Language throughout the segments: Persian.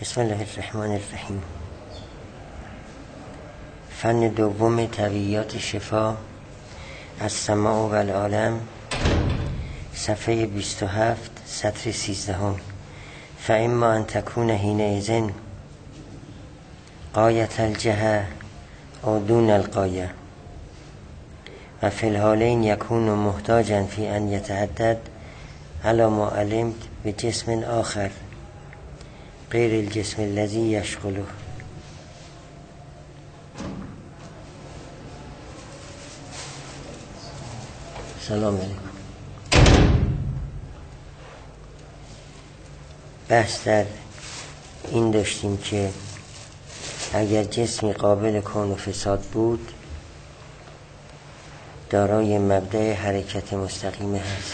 بسم الله الرحمن الرحیم. فن دوم طبیعیات شفا از سماع و العالم، صفحه 27 سطر 13. فاما ان تکون حینئذ غایة الجهة او دون الغایة و فی الحالین یکون محتاجا فی ان یتعدد علی ما علمت به جسم آخر غیر الجسم الذی یشغله. سلام علیکم. بحث در این داشتیم که اگر جسمی قابل کون و فساد بود دارای مبدأ حرکت مستقیم هست.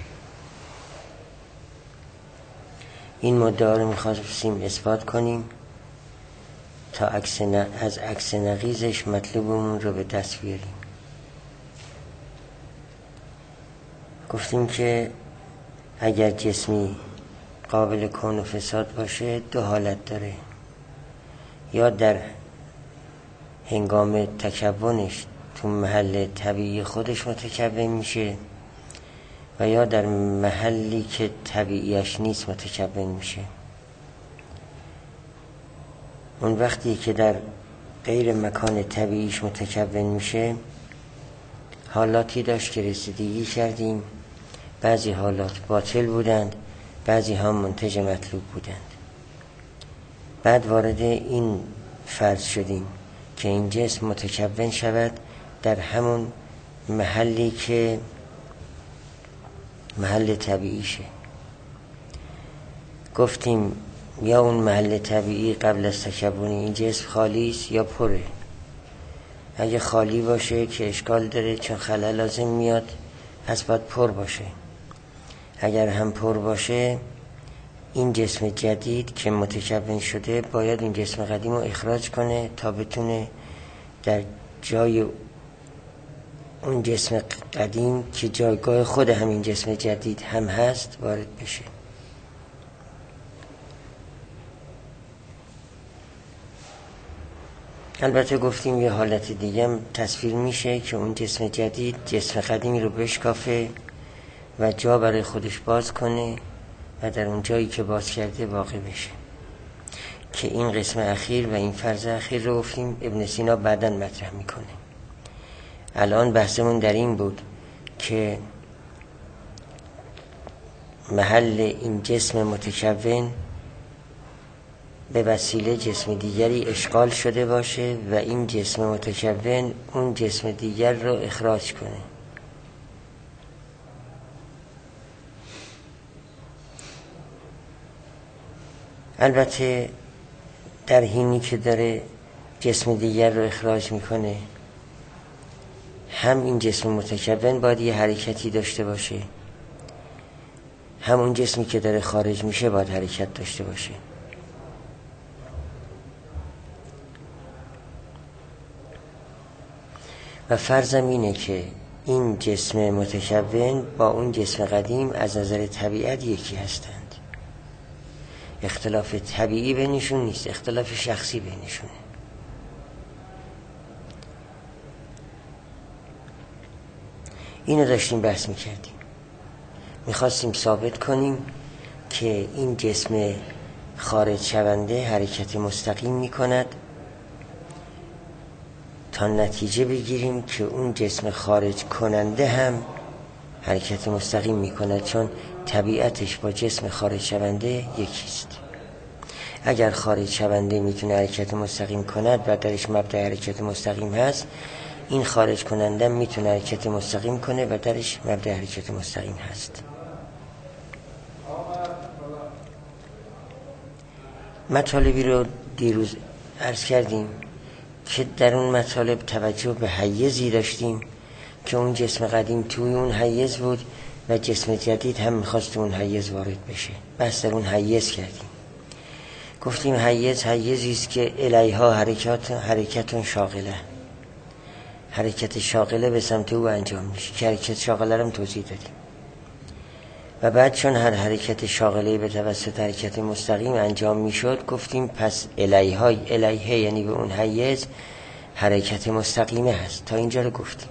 این مدعا رو می‌خواستیم اثبات کنیم تا از عکس نقیضش مطلوبمون رو به دست بیاریم. گفتیم که اگر جسمی قابل کون و فساد باشه دو حالت داره، یا در هنگام تکونش تو محل طبیعی خودش متکون میشه و یا در محلی که طبیعیش نیست متکون میشه. اون وقتی که در غیر مکان طبیعیش متکون میشه حالاتی داشت که رسیدگی کردیم، بعضی حالات باطل بودند، بعضی ها منتج مطلوب بودند. بعد وارد این فرض شدیم که این جسم متکون شود در همون محلی که محل طبیعیشه. گفتیم یا اون محل طبیعی قبل از تکون این جسم خالی است یا پره. اگه خالی باشه که اشکال داره چون خلل لازم میاد، پس باید پر باشه. اگر هم پر باشه این جسم جدید که متکون شده باید این جسم قدیم رو اخراج کنه تا بتونه در جای اون جسم قدیم که جایگاه خود همین جسم جدید هم هست وارد بشه. البته گفتیم یه حالت دیگه هم تصویر میشه که اون جسم جدید جسم قدیمی رو بشکافه و جا برای خودش باز کنه و در اون جایی که باز کرده واقع بشه، که این قسم اخیر و این فرض اخیر رو گفتیم ابن سینا بعداً مطرح میکنه. الان بحثمون در این بود که محل این جسم متکون به وسیله جسم دیگری اشغال شده باشه و این جسم متکون اون جسم دیگر رو اخراج کنه. البته در حینی که داره جسم دیگر رو اخراج میکنه هم این جسم متکون باید یه حرکتی داشته باشه، هم اون جسمی که داره خارج میشه باید حرکت داشته باشه. و فرضم اینه که این جسم متکون با اون جسم قدیم از نظر طبیعت یکی هستند. اختلاف طبیعی بینشون نیست، اختلاف شخصی بینشونه. اینو داشتیم بحث میکردیم. میخواستیم ثابت کنیم که این جسم خارج شونده حرکت مستقیم میکند تا نتیجه بگیریم که اون جسم خارج کننده هم حرکت مستقیم میکند، چون طبیعتش با جسم خارج شونده یکیست. اگر خارج شونده میتونه حرکت مستقیم کند و درش مبدأ حرکت مستقیم هست، این خارج کننده میتونه حرکت مستقیم کنه و درش مبدأ حرکت مستقیم هست. مطالبی رو دیروز عرض کردیم که در اون مطالب توجه به حیزی داشتیم که اون جسم قدیم توی اون حیز بود و جسم جدید هم میخواست اون حیز وارد بشه. بس در اون حیز کردیم. گفتیم حیزی است که الیها حرکت شاغله، حرکت شاغله به سمت او انجام میشه، که حرکت شاغله رو هم توضیح دادیم. و بعد چون هر حرکت شاغله به توسط حرکت مستقیم انجام میشد گفتیم پس الیه یعنی به اون حیز حرکت مستقیمه هست. تا اینجا رو گفتیم.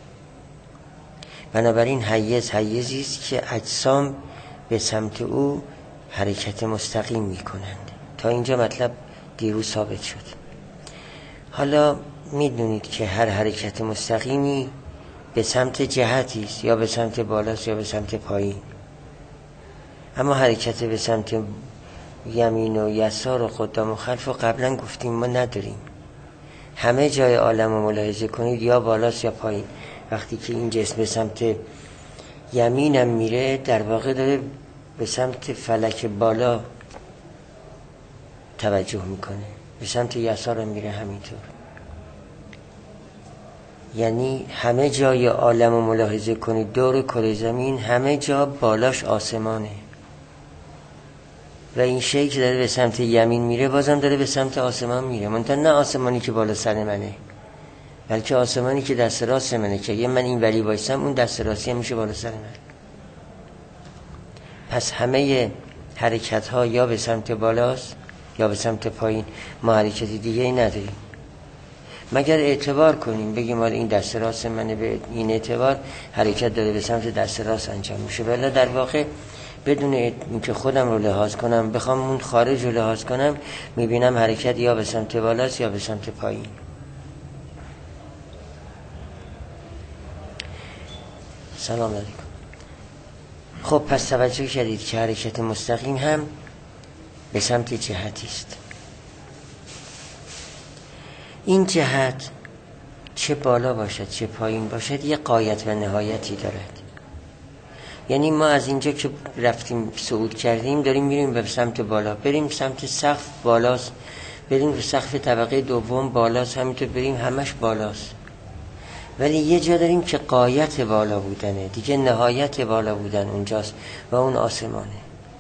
بنابراین حیزی است که اجسام به سمت او حرکت مستقیم میکنند. تا اینجا مطلب دیروز ثابت شد. حالا میدونید که هر حرکت مستقیمی به سمت جهتی است، یا به سمت بالاست یا به سمت پایین. اما حرکت به سمت یمین و یسار و قدام و خلف و قبلا گفتیم ما نداریم. همه جای عالم رو ملاحظه کنید یا بالاست یا پایین. وقتی که این جسم به سمت یمینم میره در واقع داره به سمت فلک بالا توجه میکنه، به سمت یسار هم میره همینطور. یعنی همه جای عالم رو ملاحظه کنید دور کره زمین همه جا بالاش آسمانه و این شیء که داره به سمت یمین میره بازم داره به سمت آسمان میره، منتها نه آسمانی که بالا سر منه، بلکه آسمانی که دست راست منه که اگه من این ولی بایستم اون دست راستی هم میشه بالا سر من. پس همه حرکت ها یا به سمت بالاست یا به سمت پایین. ما حرکتی دیگه ای نداریم مگر اعتبار کنیم بگیم حالا این دست راست منه، به این اعتبار حرکت داره به سمت دست راست انجام میشه. ولی در واقع بدون اینکه خودم رو لحاظ کنم بخوام اون خارج رو لحاظ کنم میبینم حرکت یا به سمت بالاست یا به سمت پایین. سلام علیکم. خب پس توجه کردید که حرکت مستقیم هم به سمت جهتی است. این جهت چه بالا باشد چه پایین باشد یه غایت و نهایتی دارد. یعنی ما از اینجا که رفتیم صعود کردیم داریم میریم به سمت بالا، بریم سمت سقف بالاست، بریم به سقف طبقه دوم بالاست، همینطور بریم همش بالاست. ولی یه جا داریم که غایت بالا بودنه دیگه، نهایت بالا بودن اونجاست و اون آسمانه.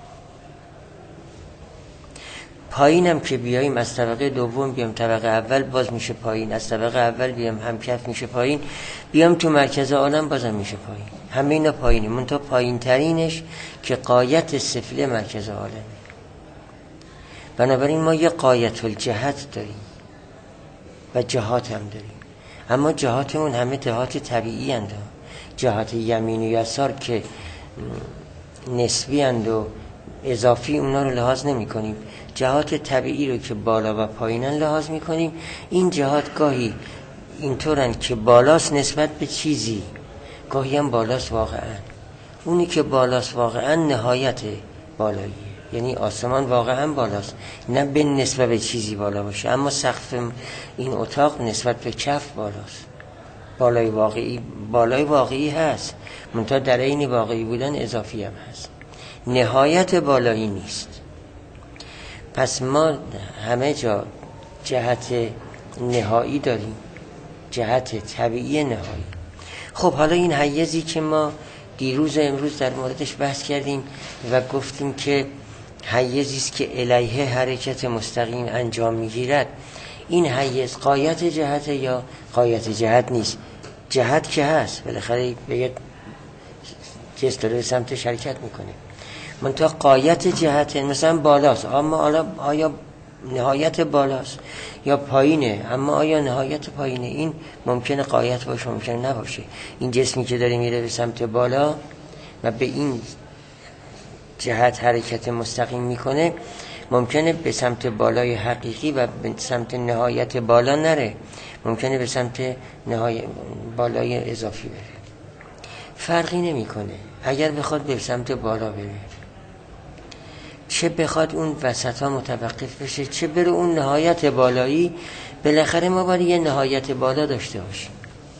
پایینم که بیاییم از طبقه دوم بیام طبقه اول باز میشه پایین، از طبقه اول بیام هم کف میشه پایین، بیام تو مرکز عالم بازم میشه پایین. همه اینا پایینه، منتها پایین ترینش که غایت سفلی مرکز عالمه. بنابراین ما یه غایت الجهت داریم و جهات هم داریم، اما جهاتمون همه جهات طبیعی اند. جهات یمین و یسار که نسبی اند و اضافی اونا رو لحاظ نمی کنیم. جهات طبیعی رو که بالا و پایینن لحاظ می کنیم. این جهات گاهی اینطورن که بالاست نسبت به چیزی، گاهی هم بالاست واقعا. اونی که بالاست واقعا نهایت بالاییه، یعنی آسمان واقعا بالاست، نه به نسبت به چیزی بالا باشه. اما سقف این اتاق نسبت به کف بالاست. بالای واقعی هست، منتها در این واقعی بودن اضافی هم هست، نهایت بالایی نیست. پس ما همه جا جهت نهایی داریم، جهت طبیعی نهایی. خب حالا این حیزی که ما دیروز امروز در موردش بحث کردیم و گفتیم که حیزی است که الیه حرکت مستقیم انجام میگیرد، این حیز غایت جهت یا غایت جهت نیست؟ جهت که هست، بالاخره به یک جسم داره سمت حرکت میکنه، منتها غایت جهت مثلا بالاست، اما آیا نهایت بالاست یا پایینه؟ اما آیا نهایت پایینه؟ این ممکنه غایت باشه ممکنه نباشه. این جسمی که داره میره به سمت بالا و به این جهت حرکت مستقیم میکنه ممکنه به سمت بالای حقیقی و به سمت نهایت بالا نره، ممکنه به سمت بالای اضافی بره. فرقی نمیکنه اگر بخواد به سمت بالا بره، چه بخواد اون وسط ها متوقف بشه، چه بره اون نهایت بالایی. بالاخره ما باید یه نهایت بالا داشته باشیم،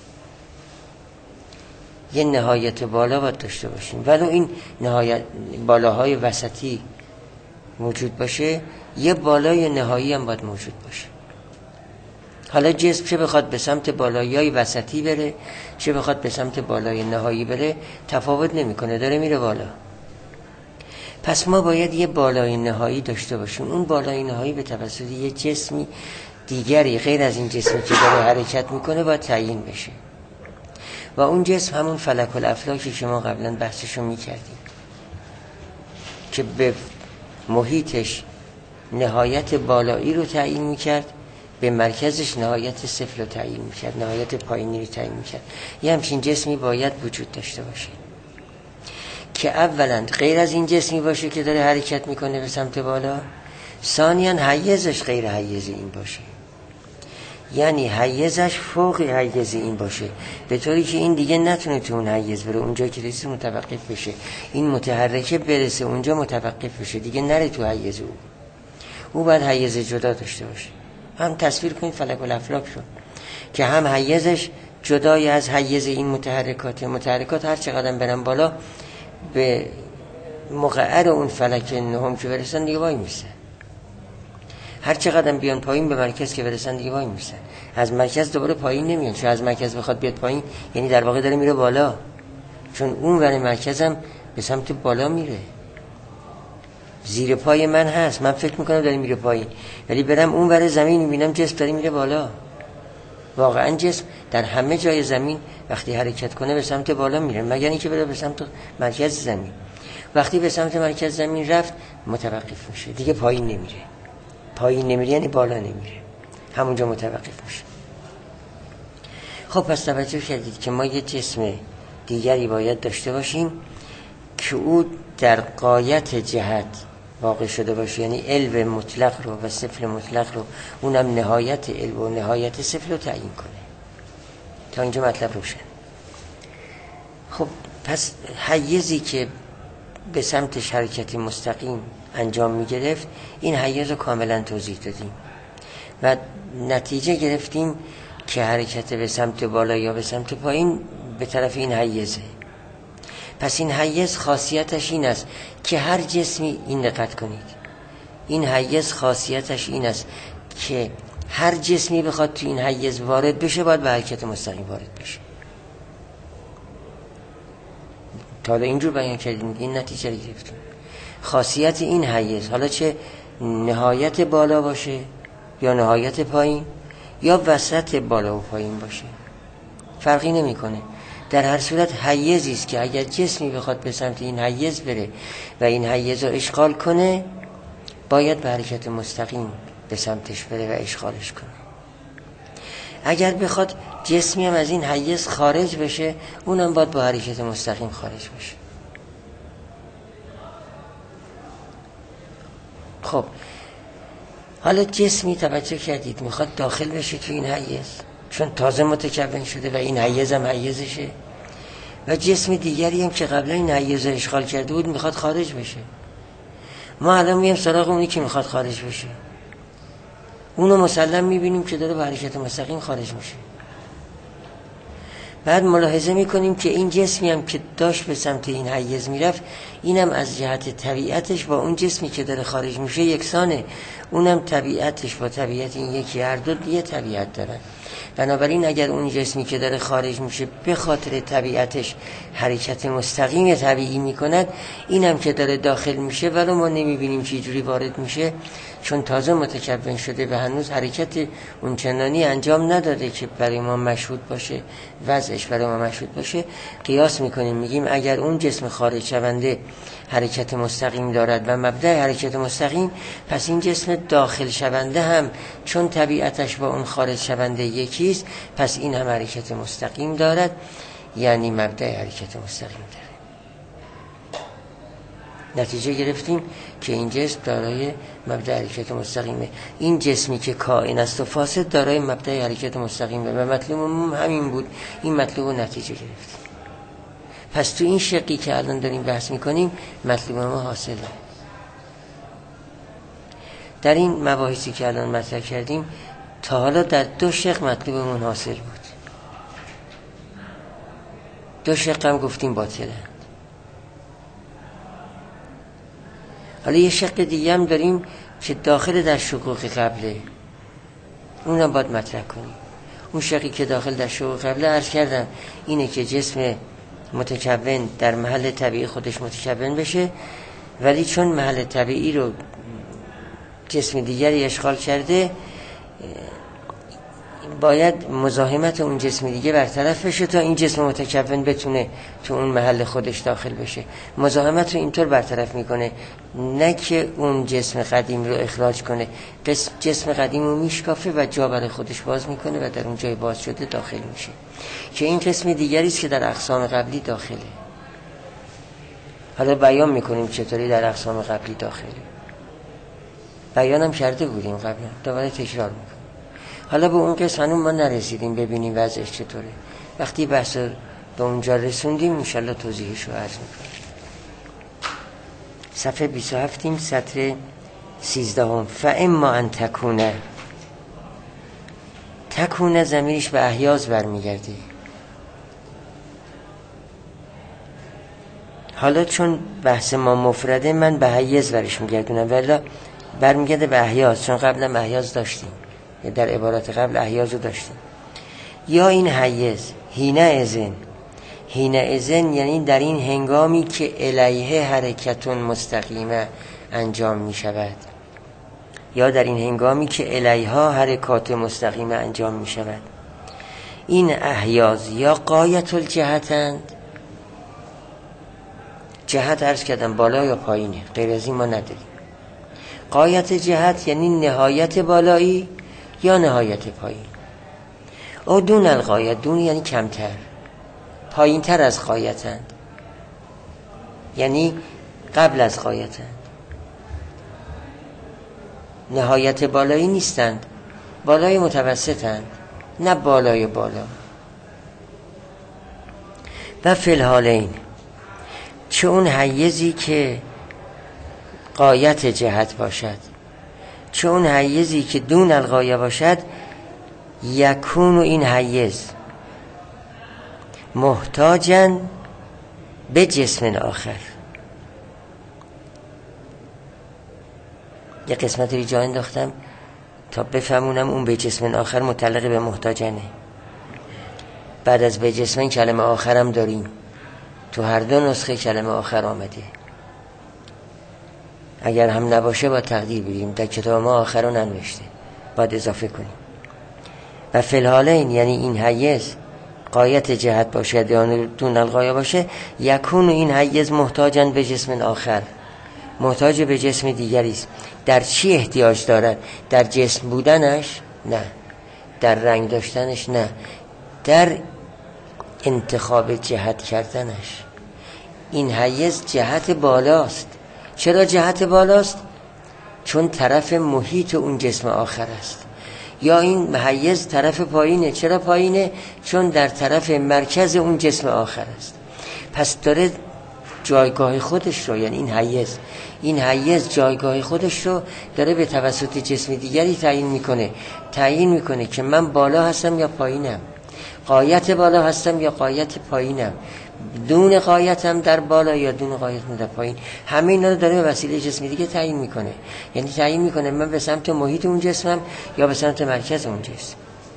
یه نهایت بالا باید داشته باشیم. ولو این نهایت بالاهای وسطی موجود باشه، یه بالای نهایی هم باید موجود باشه. حالا جسم چه بخواد به سمت بالایی وسطی بره چه بخواد به سمت بالای نهایی بره تفاوت نمیکنه، داره میره بالا. پس ما باید یه بالای نهایی داشته باشیم. اون بالای نهایی به توسط یه جسمی دیگری غیر از این جسمی که داره حرکت میکنه باید تعیین بشه و اون جسم همون فلک الافلاکی که ما قبلا بحثشو میکردیم. که به محیطش نهایت بالایی رو تعیین میکرد، به مرکزش نهایت صفر رو تعیین میکرد، نهایت پایینی رو تعیین میکرد. یه همچین جسمی باید وجود داشته باشه که اولا غیر از این جسمی باشه که داره حرکت میکنه به سمت بالا، ثانیاً حیزش غیر حیز این باشه، یعنی حیزش فوق حیز این باشه، به طوری که این دیگه نتونه تو اون حیز بره، اونجا که رسید متوقف بشه، این متحرکه برسه اونجا متوقف بشه، دیگه نره تو حیز او باید حیز جدا داشته باشه. هم تصویر کنید فلک الافلاک شد که هم حیزش جدای از حیز این متحرکات هر چقدر برن بالا به مقعر اون فلک نهم که برسن دیگه وای میسن، هر چقدر بیان پایین به مرکز که برسن دیگه وای میسن، از مرکز دوباره پایین نمیان، چون از مرکز بخواد بیاد پایین یعنی در واقع داره میره بالا، چون اون ور مرکزم به سمت بالا میره، زیر پای من هست، من فکر میکنم داره میره پایین، ولی برم اون ور زمین میبینم جسم داره میره بالا. واقعا جسم در همه جای زمین وقتی حرکت کنه به سمت بالا میره، مگر اینکه بره به سمت مرکز زمین. وقتی به سمت مرکز زمین رفت متوقف میشه، دیگه پایین نمیره. پایین نمیره یعنی بالا نمیره، همونجا متوقف میشه. خب پس توجه کردید که ما یه جسم دیگری باید داشته باشیم که او در غایت جهت واقع شده باشه، یعنی علو مطلق رو و صفر مطلق رو، اونم نهایت علو و نهایت صفر رو تعیین کنه. تا اینجا مطلب روشن. خب پس حیزی که به سمت حرکت مستقیم انجام می گرفت، این حیز رو کاملا توضیح دادیم و نتیجه گرفتیم که حرکت به سمت بالا یا به سمت پایین به طرف این حیزه. پس این حیز خاصیتش این است که هر جسمی، این دقت کنید، این حیز خاصیتش این است که هر جسمی بخواد تو این حیز وارد بشه باید به حرکت مستقیم وارد بشه. تا حالا اینجور بیان کردیم، این نتیجه رو گرفتیم. خاصیت این حیز، حالا چه نهایت بالا باشه یا نهایت پایین یا وسط بالا و پایین باشه، فرقی نمیکنه. در هر صورت حیزی است که اگر جسمی بخواد به سمت این حیز بره و این حیز رو اشغال کنه، باید به حرکت مستقیم به سمتش بره و اشغالش کنه. اگر بخواد جسمی هم از این حیز خارج بشه، اونم باید با حرکت مستقیم خارج بشه. خب حالا جسمی توجه کردید میخواد داخل بشه تو این حیز، چون تازه متکون شده و این حیز هم حیزشه، و جسم دیگری هم که قبلا این حیز رو اشغال کرده بود میخواد خارج بشه. ما الان میایم سراغ اونی که میخواد خارج بشه، اونو مسلم میبینیم که داره به حرکت مستقیم خارج میشه. بعد ملاحظه میکنیم که این جسمی هم که داشت به سمت این حیز میرفت، اینم از جهت طبیعتش با اون جسمی که داره خارج میشه یکسانه، اونم طبیعتش با طبیعت این یکی، هر دو یه طبیعت دارن. بنابراین اگر اون جسمی که داره خارج میشه به خاطر طبیعتش حرکت مستقیم طبیعی میکند، اینم که داره داخل میشه ولو ما نمیبینیم چه جوری وارد میشه، چون تازه متکون شده و هنوز حرکت اون چنانی انجام نداده که برای ما مشهود باشه، وضعش برای ما مشهود باشه. قیاس میکنیم، میگیم اگر اون جسم خارج شونده حرکت مستقیم دارد و مبدأ حرکت مستقیم، پس این جسم داخل شونده هم چون طبیعتش با اون خارج شونده یکیست، پس این هم حرکت مستقیم دارد، یعنی مبدأ حرکت مستقیم داره. نتیجه گرفتیم که این جسم دارای مبدأ حرکت مستقیمه. این جسمی که کائن است و فاسد دارای مبدأ حرکت مستقیمه و مطلوبمون همین بود. این مطلوب و نتیجه گرفتیم. پس تو این شقی که الان داریم بحث میکنیم مطلوب ما حاصله. در این مباحثی که الان مطرح کردیم تا حالا در دو شق مطلوبمون حاصل بود. دو شق هم گفتیم باطله. حالا یه شق دیگه هم داریم که داخل در شقوق قبله، اونم باید مطرح کنیم. اون شقی که داخل در شقوق قبله عرض کردم اینه که جسم متکون در محل طبیعی خودش متکون بشه، ولی چون محل طبیعی رو جسم دیگری اشغال کرده، باید مزاحمت اون جسم دیگه برطرف بشه تا این جسم متکون بتونه تو اون محل خودش داخل بشه. مزاحمت رو اینطور برطرف میکنه نه که اون جسم قدیم رو اخراج کنه، جسم قدیم رو میشکافه و جا برای خودش باز میکنه و در اون جای باز شده داخل میشه، که این قسم دیگری است که در اقسام قبلی داخله. حالا بیان میکنیم چطوری در اقسام قبلی داخله، بیانم کرده بودیم قبلا، دوباره تکرار میکنیم. حالا به اون قسم هنوز ما نرسیدیم ببینیم وضعش چطوره. وقتی بحث به اونجا رسوندیم انشالله توضیحش رو عرض میکنیم. صفحه 27 سطر 13. فاما ان تکونه ضمیرش به احیاز برمیگرده. حالا چون بحث ما مفرده من به حیز برش میگردونم، ولی برمیگرده به احیاز، چون قبلا احیاز داشتیم، در عبارات قبل احیاز رو داشتیم. یا این حیز هینه ازن یعنی در این هنگامی که الیه حرکتون مستقیمه انجام می شود، یا در این هنگامی که الیها حرکات مستقیمه انجام می شود. این احیاز یا غایت الجهتند، جهت عرض کردم بالا یا پایینه، غیر از این ما نداریم. غایت جهت یعنی نهایت بالایی یا نهایت پایین. او دون الغایت، دون یعنی کمتر، پایین تر از غایتند یعنی قبل از غایتند. نهایت بالایی نیستند، بالای متوسطند، نه بالای بالا. و فی الحالین، چه اون حیزی که غایت جهت باشد چه اون حیزی که دون الغایه باشد، یکون این حیز محتاجن به جسم آخر. یه قسمت رو جا انداختم تا بفهمونم اون به جسم آخر متعلق به محتاجنه. بعد از به جسم کلمه آخرم داریم، تو هر دو نسخه کلمه آخر آمده. اگر هم نباشه با تقدیر بریم، در کتاب ما آخر رو ننوشته، باید اضافه کنیم. و فی الحالین یعنی این حیز غایت جهت باشه یا دون الغایه باشه، یکون این حیز محتاجن به جسم آخر، محتاج به جسم دیگری است. در چی احتیاج دارد؟ در جسم بودنش؟ نه. در رنگ داشتنش؟ نه. در انتخاب جهت کردنش. این حیز جهت بالاست. چرا جهت بالاست؟ چون طرف محیط اون جسم آخر است. یا این حیز طرف پایینه. چرا پایینه؟ چون در طرف مرکز اون جسم آخر است. پس داره جایگاه خودش رو، یعنی این حیز جایگاه خودش رو داره به توسط جسم دیگری تعیین میکنه که من بالا هستم یا پایینم، غایت بالا هستم یا غایت پایینم، دون غایتم در بالا یا دون غایتم در پایین. همه اینا رو داره به وسیله جسم دیگه تعیین میکنه. یعنی تعیین میکنه من به سمت محیط اون جسمم یا به سمت مرکز اون جسم.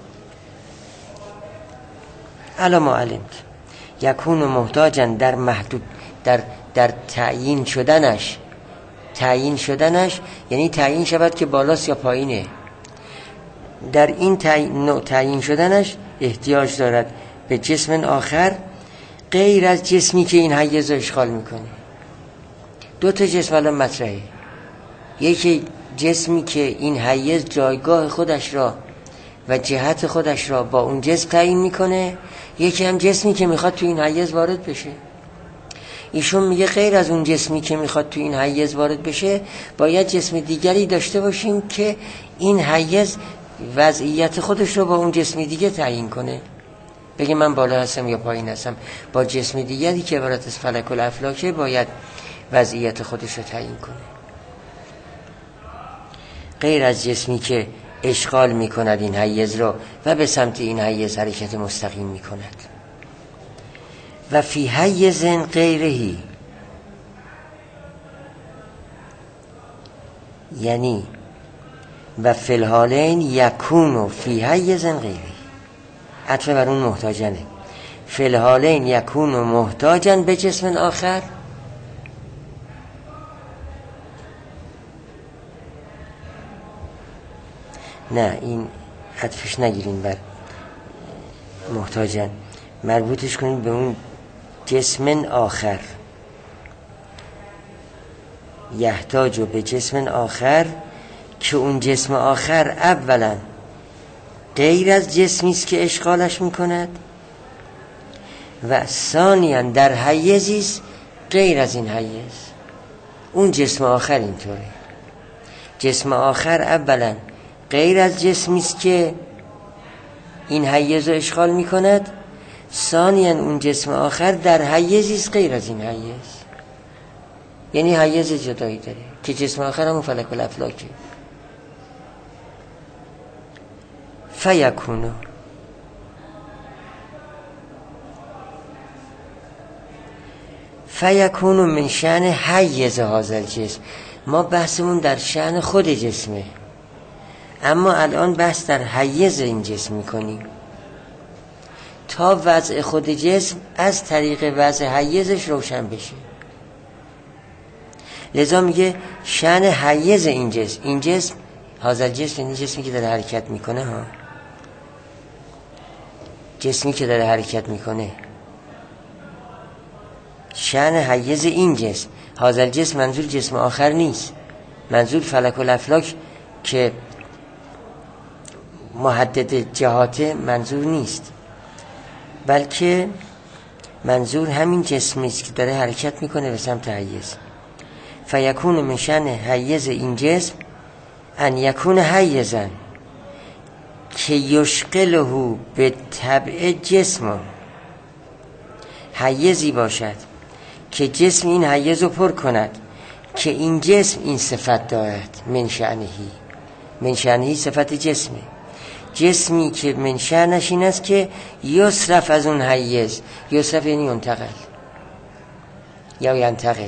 الا ما علمت یکون محتاجن در محدود در تعیین شدنش یعنی تعیین شود که بالاست یا پایینه. در این تعیین شدنش احتیاج دارد به جسم آخر غیر از جسمی که این حیز رو اشغال میکنه. دو تا جسم الان مطرحه. یکی جسمی که این حیز جایگاه خودش را و جهت خودش را با اون جسم تعیین میکنه، یکی هم جسمی که میخواد تو این حیز وارد بشه. ایشون میگه غیر از اون جسمی که میخواد تو این حیز وارد بشه باید جسم دیگری داشته باشیم که این حیز وضعیت خودش رو با اون جسم دیگه تعیین کنه، بگه من بالا هستم یا پایین هستم. با جسم دیگری که عبارت از فلک الافلاکه باید وضعیت خودش رو تعیین کنه، غیر از جسمی که اشغال میکند این حیز رو و به سمت این حیز حرکت مستقیم میکند. و فی حیز غیرهی یعنی و فی الحالین یکونو فی حیز غیرهی، عطف بر اون محتاجنه. فی الحالین یکونو محتاجن به جسم آخر، نه این عطفش نگیرین بر محتاجن، مربوطش کنین به اون جسم آخر. یحتاج به جسم آخر، که اون جسم آخر اولا غیر از جسمی است که اشغالش میکند و ثانیاً در حیزی است غیر از این حیز. اون جسم آخر اینطوره، جسم آخر اولا غیر از جسمی است که این حیز رو اشغال میکند، ثانیاً اون جسم آخر در حیزی است غیر از این حیز، یعنی حیز جدایی داره که جسم آخر همون فلک الافلاکه. فیکونو من شأن حیز هذا الجسم. ما بحثمون در شأن خود جسمه، اما الان بحث در حیز این جسم میکنیم تا وضع خود جسم از طریق وضع حیزش روشن بشه. لذا میگه شأن حیز این جسم. این جسم هذا الجسم یعنی جسمی که داره حرکت میکنه ها، جسمی که داره حرکت میکنه. شأن حیز این جسم، هذا الجسم منظور جسم آخر نیست، منظور فلک الافلاک که محدد جهات منظور نیست، بلکه منظور همین جسمی است که داره حرکت میکنه به سمت حیز. فیکون من شأن حیز این جسم ان یکون حیزا که یشغله به طبع جسم. حیزی باشد که جسم این حیز رو پر کند، که این جسم این صفت دارد. من شأنهی صفت جسمه، جسمی که من شأنش این است که یصرف از اون حیز. یصرف یعنی ینتقل یا ینتقل.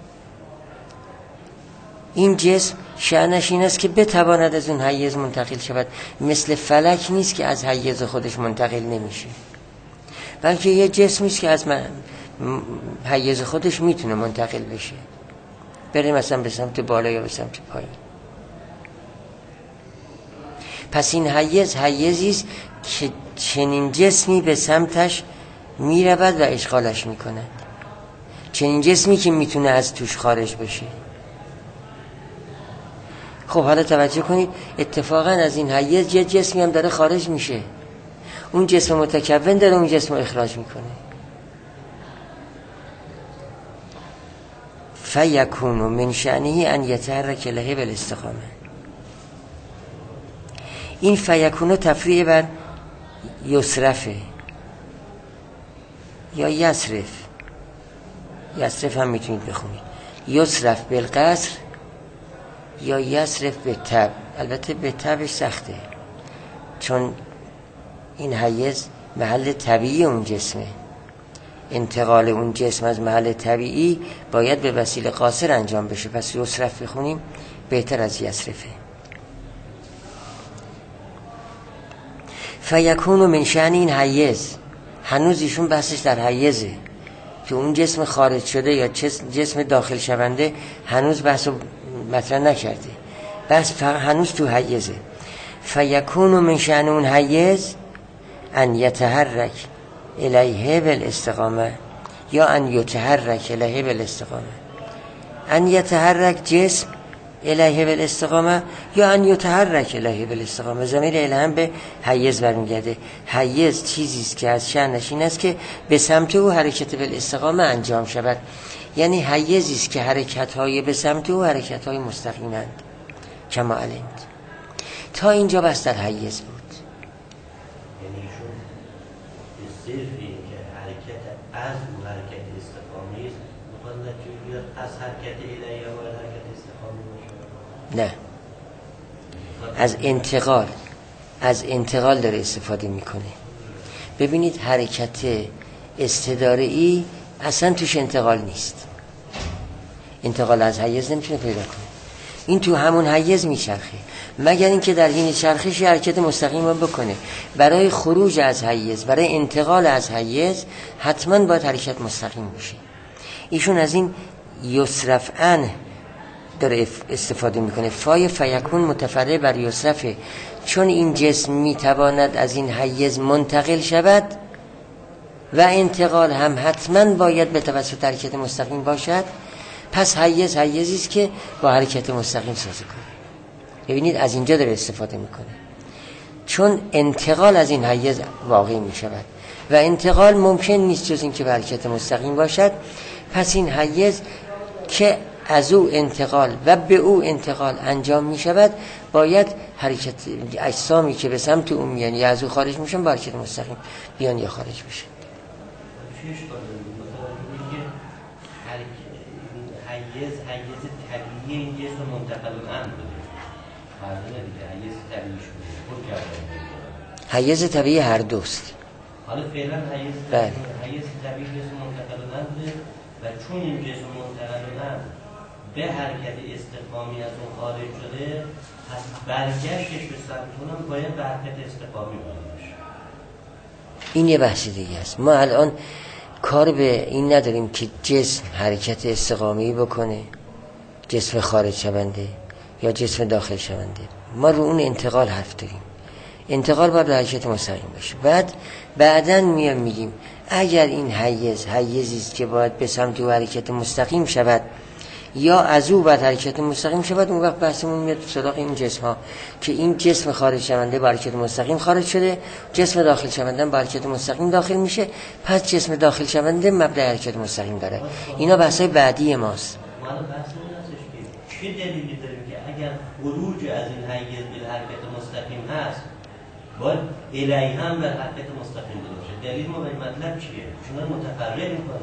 این جسم شأنش این است که بتواند از اون حیز منتقل شود. مثل فلک نیست که از حیز خودش منتقل نمیشه، بلکه یه جسمی است که از حیز خودش میتونه منتقل بشه، بره مثلا به سمت بالا یا به سمت پایین. پس این حیزی است که چنین جسمی به سمتش میرود و اشغالش میکند، چنین جسمی که میتونه از توش خارج بشه. خب حالا توجه کنید، اتفاقا از این حیز یه جسمی هم داره خارج میشه، اون جسم متکون داره اون جسم رو اخراج میکنه. فیکون من شأنه ان یتحرک له بالاستقامه. این فیکون تفریع بر یصرفه یا یصرف هم میتونید بخونید، یصرف بالقصر یا یصرف به تب. البته به تبش سخته، چون این حیز محل طبیعی اون جسمه، انتقال اون جسم از محل طبیعی باید به وسیله قاصر انجام بشه، پس یصرف بخونیم بهتر از یصرفه. فیکون من شأن این حیز، هنوز ایشون بحثش در حیزه که اون جسم خارج شده یا جسم داخل شونده هنوز بحث رو مطرح نکرده، بس هنوز تو حیزه. فیکون من شأن اون حیز ان یتحرک الیه بالاستقامه یا ان یتحرک الیه بالاستقامه. ان یتحرک جسم الیه بالاستقامه یا ان یتحرک الیه بالاستقامه. ضمیر الهام به حیز برمیگرده. حیز چیزی است که از شأنش این است که به سمت او حرکت بالاستقامه انجام شود، یعنی حیزی است که حرکت‌های به سمت او حرکت‌های مستقیمند. کما علمت تا اینجا بس در حیز بود. یعنی شون صرف این که حرکت از اون حرکت استقامی است، میخواد نتیجه از حرکت الیه باید حرکت استقامی باشه؟ نه، از انتقال داره استفاده میکنه. ببینید حرکت استداره‌ای اصلا توش انتقال نیست، انتقال از حیز نمیتونه پیدا کنه، این تو همون حیز میچرخه، مگر اینکه در این چرخش حرکت مستقیم رو بکنه. برای خروج از حیز، برای انتقال از حیز حتما باید حرکت مستقیم بشه. ایشون از این یصرف عنه داره استفاده میکنه. فای فیکون متفرع بر یسرفه، چون این جسم میتواند از این حیز منتقل شود و انتقال هم حتما باید به توسط حرکت مستقیم باشد، پس حیزی است که با حرکت مستقیم سازی کنه. ببینید از اینجا داره استفاده میکنه، چون انتقال از این حیز واقعی میشود و انتقال ممکن نیست جز این که به حرکت مستقیم باشد. پس این حیز که از او انتقال و به او انتقال انجام می شود باید حرکت اجسامی که به سمت اون میان یا از او خارج میشن با حرکت مستقیم بیان یا خارج بشن. حیز طبیعی این جسم منتقل الان بوده، حیز طبیعیش بوده، حیز طبیعی هر دوست. حالا فعلا حیز طبیعی جسم منتقل الان بوده و چون این جسم منتقل الان به حرکت استقامی از اون خارج شده، پس برگشتش به سمت اونم باید به حرکت استقامی باشه. این یه بحث دیگه است. ما الان کار به این نداریم که جسم حرکت استقامی بکنه، جسم خارج شونده یا جسم داخل شونده. ما رو اون انتقال حرف داریم. انتقال باید به حرکت مستقیم باشه. بعداً میگیم اگر این حیزی است که باید به سمت او حرکت مستقیم شود یا از او باید حرکت مستقیم شود، اون وقت بحثمون میاد سراغ این جسم ها که این جسم خارج شونده با حرکت مستقیم خارج شده، جسم داخل شونده با حرکت مستقیم داخل میشه، پس جسم داخل شونده مبدأ حرکت مستقیم داره. اینا بحثای بعدی ماست. ما الان بحثمون هستش که چه دلیلی داریم که اگر خروج از این حیز به حرکت مستقیم هست باید الیه هم به حرکت مستقیم باشه. دلیل ما به مطلب چیه؟ چون متفرع میکنه.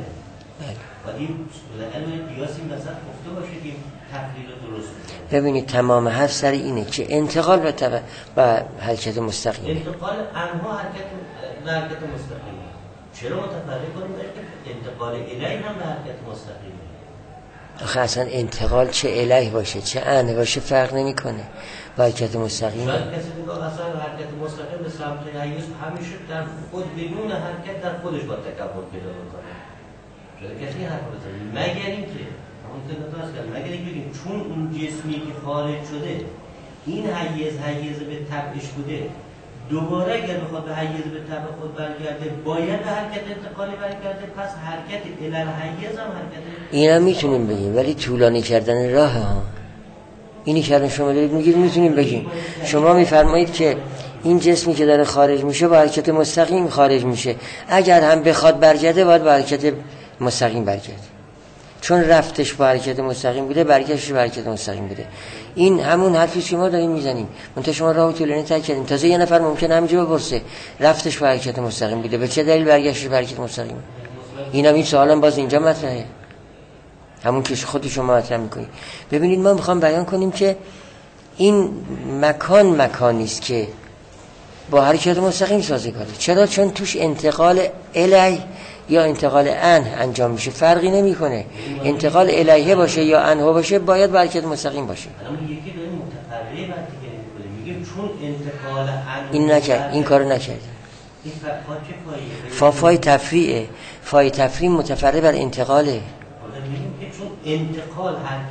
و این قیاسی مثلا گفته باشه که تحلیل درست میکنه. ببینید تمام حرف سر اینه که انتقال به حرکت مستقیم، انتقال انها حرکت مستقیم. چرا متفرع کنیم که انتقال الیه هم به حرکت مستقیم؟ آخه اصلا انتقال چه الیه باشه چه انه باشه فرق نمیکنه با حرکت مستقیم. شاید کسی بگه اصلا حرکت مستقیم به سمت حیز همیشه در خود بدون حرکت در خودش با تکبر پیدا میکنه. شاید کسی حرف بزنه مگر اینکه همون که نتاست کرد مگر اینکه بگیم چون اون جسمی که خارج شده این حیز به طبعش بوده، دوباره اگر بخواد به حیز به طبع خود برگرده باید به حرکت انتقالی برگرده، پس حرکت الالحیز هم حرکت اینا میتونیم بگیم، ولی طولانی کردن راه ها اینی که شما دارید میگید میتونیم بگیم. شما میفرمایید که این جسمی که داره خارج میشه با حرکت مستقیم خارج میشه، اگر هم بخواد برگرده باید با حرکت مستقیم برگرده، چون رفتش با حرکت مستقیم بوده برگشتش با حرکت مستقیم بوده. این همون حرفی که ما داریم میزنیم، منتها شما راهو طولانی تر کردیم. تازه یه نفر ممکنه همینجا بپرسه رفتش با حرکت مستقیم بوده به چه دلیل برگشتش با حرکت مستقیم؟ اینم این سوالم باز اینجا مطرحه، همون که خود شما مطرح میکنید. ببینید ما میخوام بیان کنیم که این مکانی است که با حرکت مستقیم سازگاره. چرا؟ چون توش انتقال الیه یا انتقال انه انجام میشه، فرقی نمیکنه انتقال الیه باشه یا انه باشه باید با حرکت مستقیم باشه. یکی داره متفرعه بعد دیگه میگه چون انتقال انه این نکرد، این کارو نکرد. این فا فای تفریعه، فای تفریع متفرع بر انتقاله. چون انتقال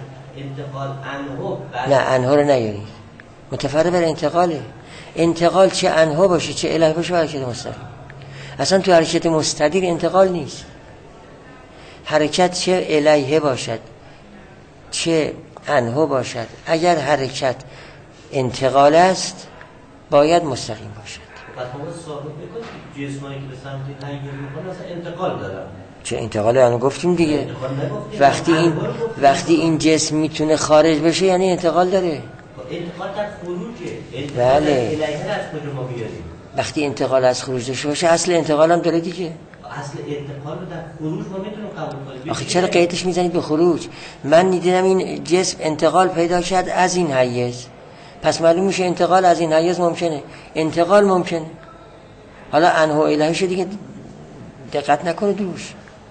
انه نه انه رو نیارید، متفرع بر انتقاله. انتقال چه انه باشه چه الیه باشه با حرکت مستقیم. اصلا تو حرکت مستدیر انتقال نیست. حرکت چه الیه باشد چه انه باشد، اگر حرکت انتقال است باید مستقیم باشد. پس ما ثابت بکنیم جسمایی که به سمت حیز میکنه اصلا انتقال دارن. چه انتقاله؟ الان گفتیم دیگه. وقتی این جسم میتونه خارج بشه یعنی انتقال داره. انتقال در خروجه. بله. الیه از کجا ما بیاریم؟ وقتی انتقال از خروج داشته باشه اصل انتقال هم داره دیگه. اصل انتقال رو در خروج ما میتونیم قبول کنیم. آخه چرا قیدش میزنید به خروج؟ من دیدم این جسم انتقال پیدا کرد از این حیز، پس معلوم میشه انتقال از این حیز ممکنه، انتقال ممکنه. حالا انه الیهش دیگه دقت نکنه دوش،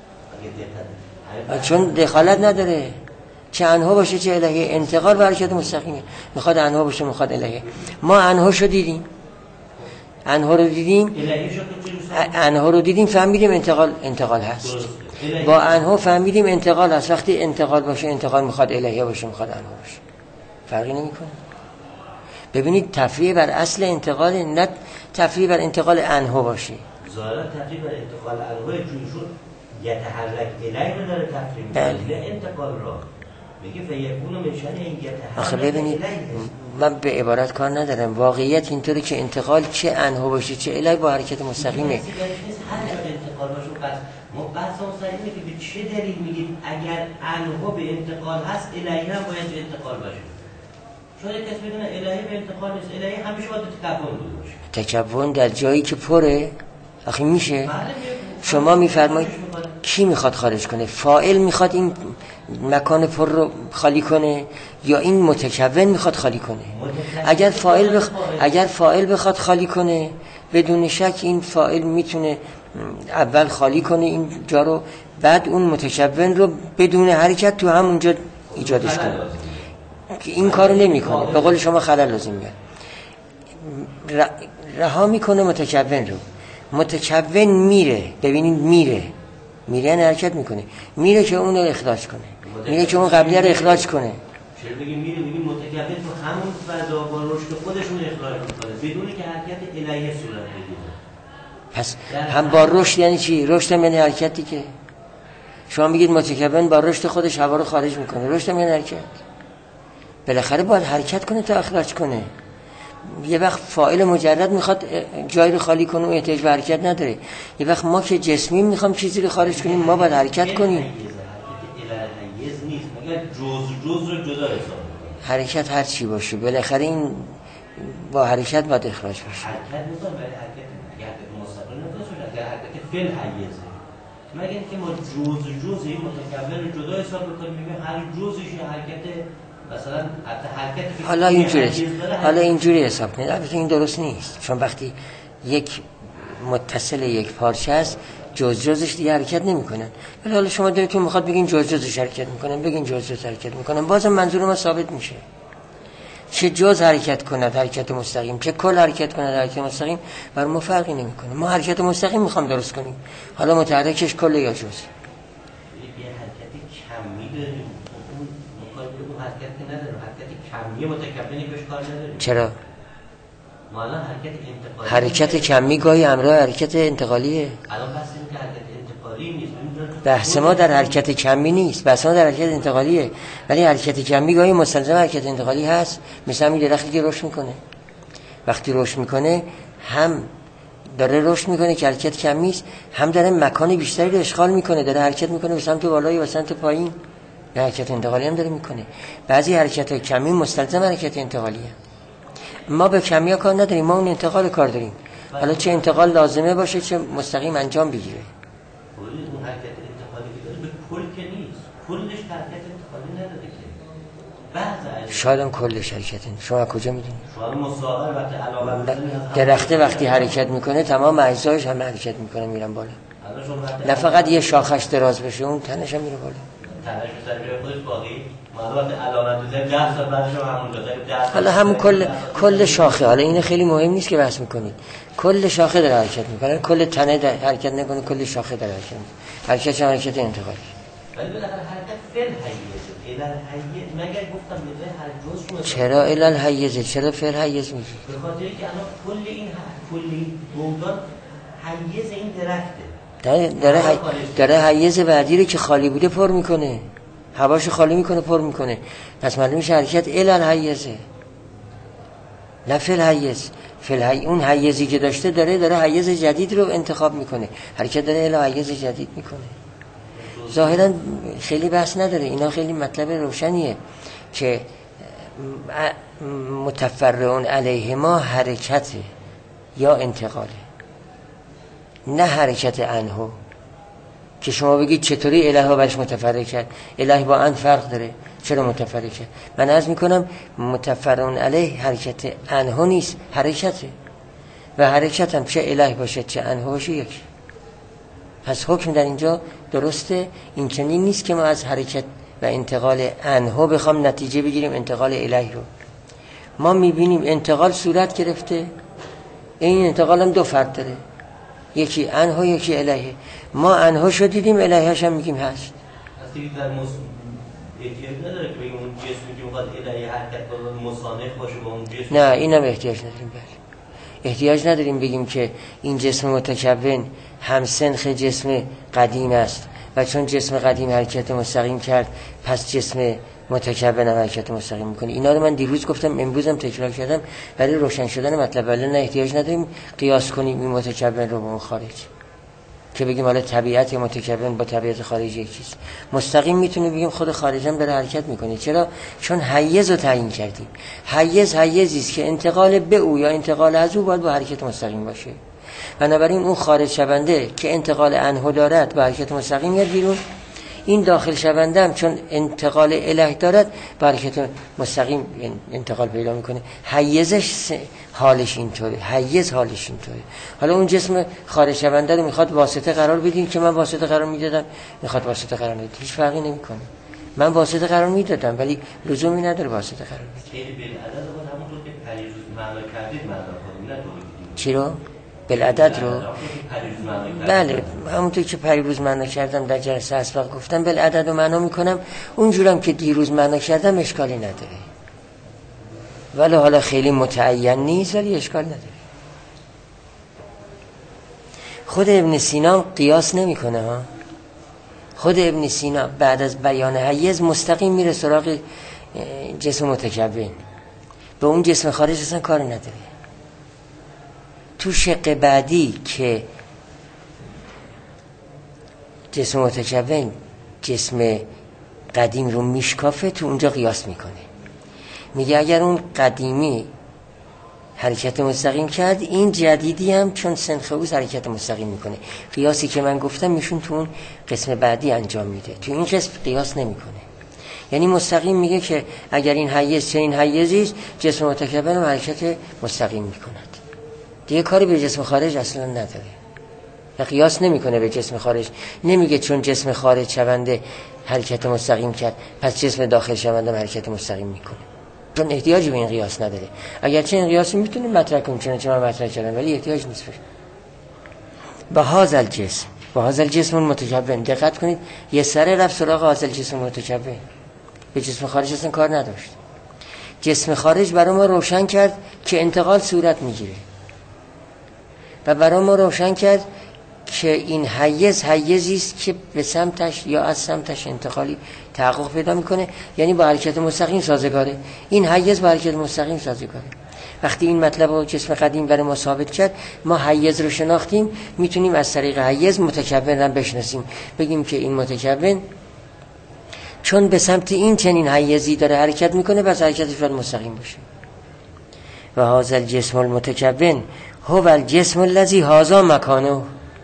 چون دخالت نداره، چه انه باشه چه الیه، انتقال به حرکت مستقیمه. میخواد انه باشه میخواد الیه. ما انه شو دیدیم، انه رو دیدیم فهمیدیم انتقال هست. با انها فهمیدیم انتقال هست. وقتی انتقال باشه انتقال میخواد الهیه باشه، میخواد انها باشه، فرقی نمیکنه. ببینید تفریع بر اصل انتقال، نه تفریع بر انتقال انها باشه. ظاهرا تفریع بر انتقال انها چون یتحرک الیه رو داره تفریع میکنه، نه انتقال را. میگه فیکون منشأ این یتحرک. آخه ببینید من به عبارت کار ندارم، واقعیت اینطوری که انتقال چه انها باشه چه الیه با حرکت مستقیمه. هر جا انتقال باشه پس ما بحث اون اینه که به چه دلیل میگید اگر انها به انتقال هست الیه هم باید به انتقال باشه. شاید کسی بدونه الهی به انتقال نیست، الهی همیشه باید تکون بود باشه. تکون در جایی که پره آخه میشه. شما میفرمایید کی میخواد خارج کنه؟ فاعل میخواد این مکان پر رو خالی کنه یا این متکون میخواد خالی کنه؟ اگر فاعل بخواد خالی کنه بدون شک این فاعل میتونه اول خالی کنه این جا رو، بعد اون متکون رو بدون حرکت تو همونجا ایجادش کنه. این کارو نمیکنه، به قول شما خلل لازم میاد. رها میکنه متکون رو، متکون میره. ببینید میره یعنی حرکت میکنه، میره که اون رو اخراج کنه، میره که اون قبلیه رو اخراج کنه. چرا بگیم میره؟ بگیم متکون تو همون فضا با رشد خودشون اخراج میکنه بدون که حرکت الیه صورت بگیره. پس هم با رشد یعنی چی؟ رشد یعنی حرکتی که شما میگید متکون با رشد خودش هوا رو خارج میکنه، رشد یعنی حرکت. بالاخره باید حرکت کنه تا اخراج کنه. یه وقت فاعل مجرد میخواد جای رو خالی کنه و احتیاج به حرکت نداره. یه وقت ما که جسمی میخوام چیزی رو خارج کنیم ما باید حرکت کنیم. حرکت هر چی باشه بالاخره این با حرکت باید اخراج باشه. حرکت میکنه ولی حرکت مستقل نمیشه، حرکت فعل حیزه. مگر اینکه ما جزء این متکون رو جدا حساب بکنیم، میگیم هر جزئش حرکت مثلا حالا اینجوری حساب کنید. البته این درست نیست، چون وقتی یک متصل یک پارچه است جزش دیگه حرکت نمیکنن. ولی حالا شما دارید میخواد بگین جزش حرکت میکنن، بگین جزش حرکت میکنن، بازم منظور ما ثابت میشه. چه جز حرکت کند حرکت مستقیم، چه کل حرکت کند حرکت مستقیم، بر ما فرقی نمیکنه. ما حرکت مستقیم میخوام درست کنیم، حالا متحرکش کل یا جز. یه حرکت کمی داریم، اون حرکت نداره، حرکت کمی متکونی بهش کار نداریم. چرا؟ ما الان حرکت انتقالی، حرکت کمی گاهی همراه حرکت انتقالیه. الان بحث این که حرکت انتقالی نیست، بحث ما در حرکت کمی نیست، بحث ما در حرکت انتقالیه. ولی حرکت کمی گاهی مستلزم حرکت انتقالی هست. مثلا این درختی که رشد میکنه، وقتی رشد میکنه هم داره رشد میکنه که حرکت کمی است، هم داره مکان بیشتری رو اشغال میکنه، داره حرکت میکنه به سمت بالایی و سمت پایین. حرکت انتقالی هم داره میکنه. بعضی حرکت کمی مستلزم حرکت انتقالیه. ما به کمیا کار نداریم، ما اون انتقال کار داریم. حالا چه انتقال لازمه باشه چه مستقیم انجام بگیره. اون حرکت انتقالی که داره به کل که نیست، کلش حرکت انتقالی نداره که. شاید هم کلش حرکت. شما کجا میدونید؟ شما مصاحبه وقتی علامت درخته وقتی حرکت میکنه تمام اجزایش هم حرکت میکنه میرن بالا. نه فقط یه شاخش دراز بشه اون تنش هم میره بالا. تنش سر میره خودش باقی. معلومات علامت بزنید 10 سال بعدش هم همون داره. حالا همون کل شاخه، حالا این خیلی مهم نیست که بحث میکنید. کل شاخه داره حرکت میکنه، کل تنه داره حرکت نکنه، کل شاخه داره حرکت میکنه. حرکت هم حرکت انتقالی. ولی بالاخره حرکت فعل حیزه. الال حیز مگر گفتم بده هر جزء چرا الال حیزه؟ چرا فعل حیز میگی؟ به خاطر اینکه الان کل این بودان حیز این درخته. داره حیز بعدی رو که خالی بوده پر میکنه، هواشو خالی میکنه پر میکنه. پس معلوم میشه حرکت الال حیزه، نه فعل حیز. اون حیزی که داشته داره حیز جدید رو انتخاب میکنه، حرکت داره الال حیز جدید میکنه. ظاهرا خیلی بحث نداره، اینا خیلی مطلب روشنیه که متفرعون علیه ما حرکته یا انتقاله، نه حرکت انهو که شما بگید چطوری اله ها برش متفرع کرد. اله با ان فرق داره، چرا متفرع کرد؟ من عرض میکنم متفرعون علیه حرکت انهو نیست، حرکته. و حرکت هم چه اله باشه چه انهو باشه یکی. پس حکم در اینجا درسته. این چنین نیست که ما از حرکت و انتقال انهو بخوام نتیجه بگیریم انتقال الهی رو. ما میبینیم انتقال صورت گرفته، این انتقال هم دو فرد داره. یکی عنه یکی الیه. ما عنه شو دیدیم، الیهش هم میگیم هست. اصلی در احتیاج نداره که بگیم اون جسمی که میخواد الیه حرکت کنه مصانف باشه با اون جسم. نه اینم احتیاج نداریم. بله احتیاج نداریم بگیم که این جسم متکون همسنخ جسم قدیم است و چون جسم قدیم حرکت مستقیم کرد پس جسم متکون هم حرکت مستقیم میکنه. اینا رو من دیروز گفتم، امروزم تکرار کردم برای روشن شدن مطلب. ولی نه احتیاج نداریم قیاس کنیم این متکون رو با اون خارج، که بگیم حالا طبیعت متکون با طبیعت خارج یک چیز. مستقیم میتونیم بگیم خود خارج هم داره حرکت میکنه. چرا؟ چون حیز رو تعیین کردیم. حیزی است که انتقال به او یا انتقال از او باید با حرکت مستقیم باشه. بنابراین اون خارج شونده که انتقال عنه دارد با حرکت مستقیم میاد بیرون، این داخل شونده هم چون انتقال الیه دارد با حرکت مستقیم انتقال پیدا میکنه. حیزش حالش اینطوره، حیز حالش اینطوره. حالا اون جسم خارج شونده رو میخواد واسطه قرار بدین که من واسطه قرار میدادم، میخواد واسطه قرار بده، هیچ فرقی نمیکنه. من واسطه قرار میدادم ولی لزومی نداره واسطه قرار بده. خیلی بالعدد بود همونطور که پریروز معنا کردید معنا کنیم، نه چی رو؟ بالعدد رو؟ بله همونطور که پریروز معنا کردم در جلسه اسبق گفتم بالعدد رو معنا میکنم. اونجورم که دیروز معنا کردم اشکالی نداره، ولی حالا خیلی متعین نیست ولی اشکال نداره. خود ابن سینا قیاس نمیکنه ها. خود ابن سینا بعد از بیان حیز مستقیم میره سراغ جسم متکون، به اون جسم خارج اصلا کار نداره. تو شق بعدی که جسم متکون جسم قدیم رو میشکافه تو اونجا قیاس میکنه. میگه اگر اون قدیمی حرکت مستقیم کرد این جدیدی هم چون سنخ اوز حرکت مستقیم میکنه. قیاسی که من گفتم میشون تو اون قسم بعدی انجام میده، تو این قسم قیاس نمیکنه. یعنی مستقیم میگه که اگر این حیز چه این حیزیست جسم متکون هم حرکت مستقیم میکند، دیگه کاری به جسم خارج اصلا نداره و قیاس نمیکنه به جسم خارج. نمیگه چون جسم خارج شونده حرکت مستقیم کرد پس جسم داخل شونده حرکت مستقیم میکنه، چون احتیاجی به این قیاس نداره. اگرچه این قیاسی میتونیم مطرح کنیم چون من مطرح کردم ولی احتیاج نیست. با هازل جسم، با هازل جسم متکون دقت کنید، یه سره رفت سراغ هازل جسم متکون، به جسم خارج اصلا کار نداشت. جسم خارج برای ما روشن کرد که انتقال صورت میگیره و برای ما روشن کرد که این حیزی است که به سمتش یا از سمتش انتقالی تحقق پیدا میکنه، یعنی با حرکت مستقیم سازگاره. این حیز با حرکت مستقیم سازگاره. وقتی این مطلب رو جسم قدیم برای ما ثابت کرد، ما حیز رو شناختیم، میتونیم از طریق حیز متکون رو بشناسیم، بگیم که این متکون چون به سمت این چنین حیزی داره حرکت میکنه پس حرکتش باید مستقیم باشه. و هذا الجسم المتکون هو الجسم الذی هذا مکانه.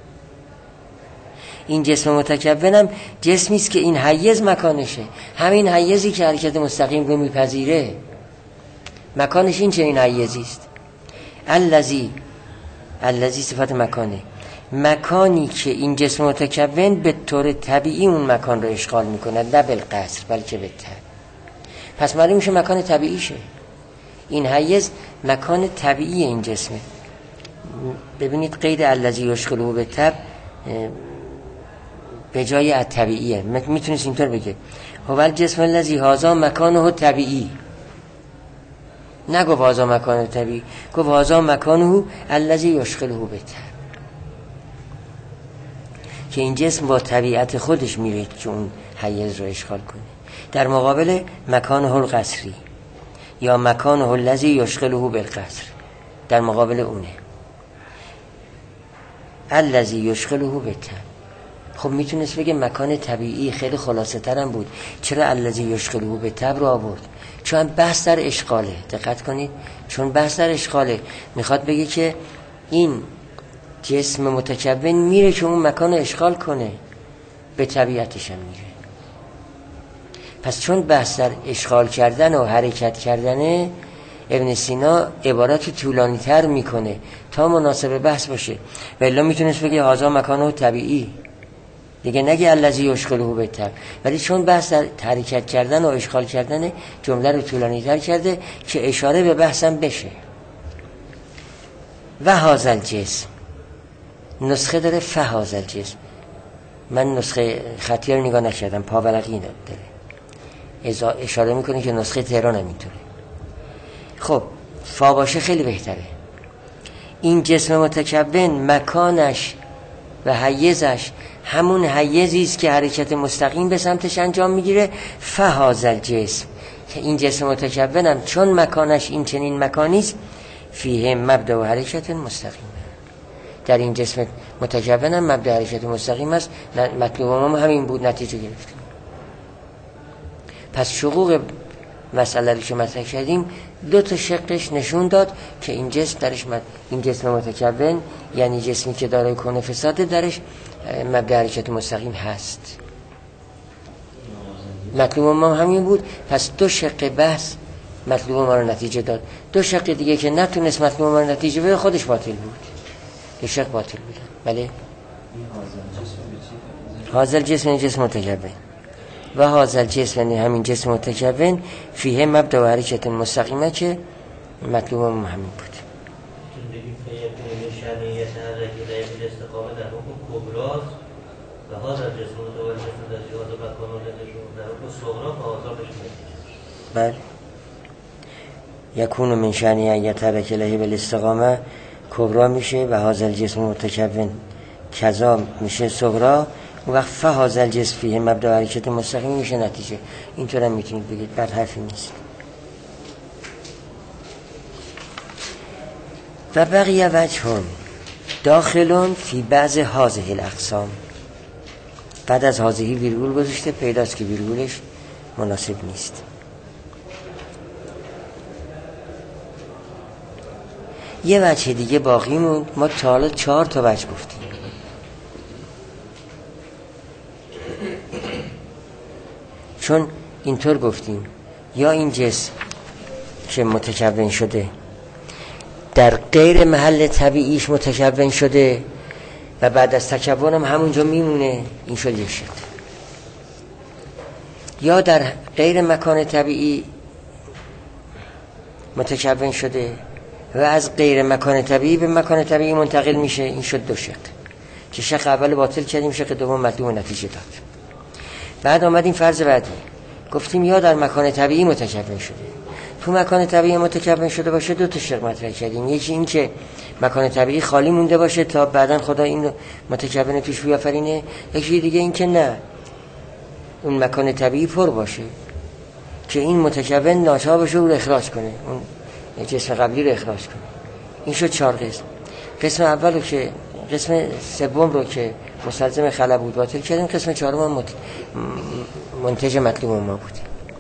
این جسم متکون هم جسمی است که این حیز مکانشه، همین حیزی که حرکت مستقیم رو میپذیره مکانش این چنین حیزی است. الذی صفت مکانه، مکانی که این جسم متکون به طور طبیعی اون مکان رو اشغال میکنه، نه بالقصر بلکه بالتبع. پس معلوم میشه مکان طبیعیشه. این حیز مکان طبیعی این جسمه. ببینید قید الذی یشغله بالتبع به جای الطبیعیه. میتونید اینطور بگه هو الجسم الذی هذا مکانه طبیعی، نگو هذا مکانه طبیعی، گفت هذا مکانه الذی یشغله بالتبع، که این جسم با طبیعت خودش میره که اون حیز رو اشغال کنه. در مقابل مکانه القصری یا مکانه الذی یشغله بالقصر، در مقابل اونه الذی یشغله بالتبع. خب میتونست بگه مکان طبیعی، خیلی خلاصه ترم بود. چرا الذی یشغله بالتبع رو آورد؟ چون بحث در اشغاله. دقت کنید، چون بحث در اشغاله میخواد بگه که این جسم متکون میره که اون مکان رو اشغال کنه، به طبیعتش هم میره. پس چون بحث در اشغال کردن و حرکت کردنه، ابن سینا عبارات طولانی تر میکنه تا مناسب بحث باشه. و الا میتونست بگه هازا مکانه طبیعی، دیگه نگه الذی یشغله بالتبع. ولی چون بحث در حرکت کردن و اشغال کردن، جمله رو طولانی تر کرده که اشاره به بحثم بشه. و هازل جسم، نسخه داره فهذا الجسم. من نسخه خطی رو نگاه نکردم، پاورقی داره، اشاره میکنه که نسخه تهران هم اینطوره. خب فا باشه خیلی بهتره. این جسم متکون مکانش و حیزش همون حیزی است که حرکت مستقیم به سمتش انجام میگیره. فهذا الجسم، که این جسم متکونم چون مکانش این چنین مکانی است، فیه مبدا و حرکت مستقیم، در این جسم متکونم مبدا حرکت مستقیم است. مطلوب ما همین بود، نتیجه گرفتیم. پس شقوق مسئله رو که مطرح کردیم دو تا شقش نشون داد که این جسم درش این جسم متکون یعنی جسمی که دارای کون فساد درش مبدا حرکت مستقیم هست. مطلوب ما همین بود. پس دو شق بحث مطلوب ما رو نتیجه داد. دو شق دیگه که نتونست مطلوب ما رو نتیجه بده خودش باطل بود. دو شق باطل بودن. بله. حاصل جسم جسم متکون و حاصل جسم یعنی همین جسم متکون فیه مبدا و حرکت مستقیمه که مطلوب ما همین بود. و حاضر جسم متوجه شده از یاد و مکانات در حکم صغرا و حاضر بشه. بله. یکون من شأنه ان یترک له بالاستقامه کبرا میشه و حاضر جسم متکون کذا میشه صغرا. اون وقت فهذا الجسم فیه مبدا حرکت مستقیم میشه نتیجه. اینطور هم میتونید بگید، بد حرفی نیست. و بقیه وجهون داخلون فی بعض هذه الاقسام. بعد از هذه ویرگول گذاشته، پیداست که ویرگولش مناسب نیست. یه وجه دیگه باقی موند. ما تا حالا 4 تا وجه گفتیم. چون اینطور گفتیم یا این جسم که متکون شده در غیر محل طبیعیش متکون شده و بعد از تکون هم همونجا میمونه، این شد یک شد. یا در غیر مکان طبیعی متکون شده و از غیر مکان طبیعی به مکان طبیعی منتقل میشه، این شد دو شق. که شق اول باطل کردیم، شق دوم مطلوب نتیجه داد. بعد آمدیم فرض بعدی گفتیم یا در مکان طبیعی متکون شده. تو مکان طبیعی متکون شده باشه دو تا شق مطرح کردیم. یکی این که مکان طبیعی خالی مونده باشه تا بعداً خدا این متکون توش بیافرینه. یکی دیگه این که نه، اون مکان طبیعی پر باشه که این متکون ناچار باشه او رو اخراج کنه، اون جسم قبلی رو اخراج کنه. این شد 4 قسم. قسم اول رو که قسم سوم رو که مستلزم خلا بود باطل کردیم. قسم 4 منتج مطلوب ما بود.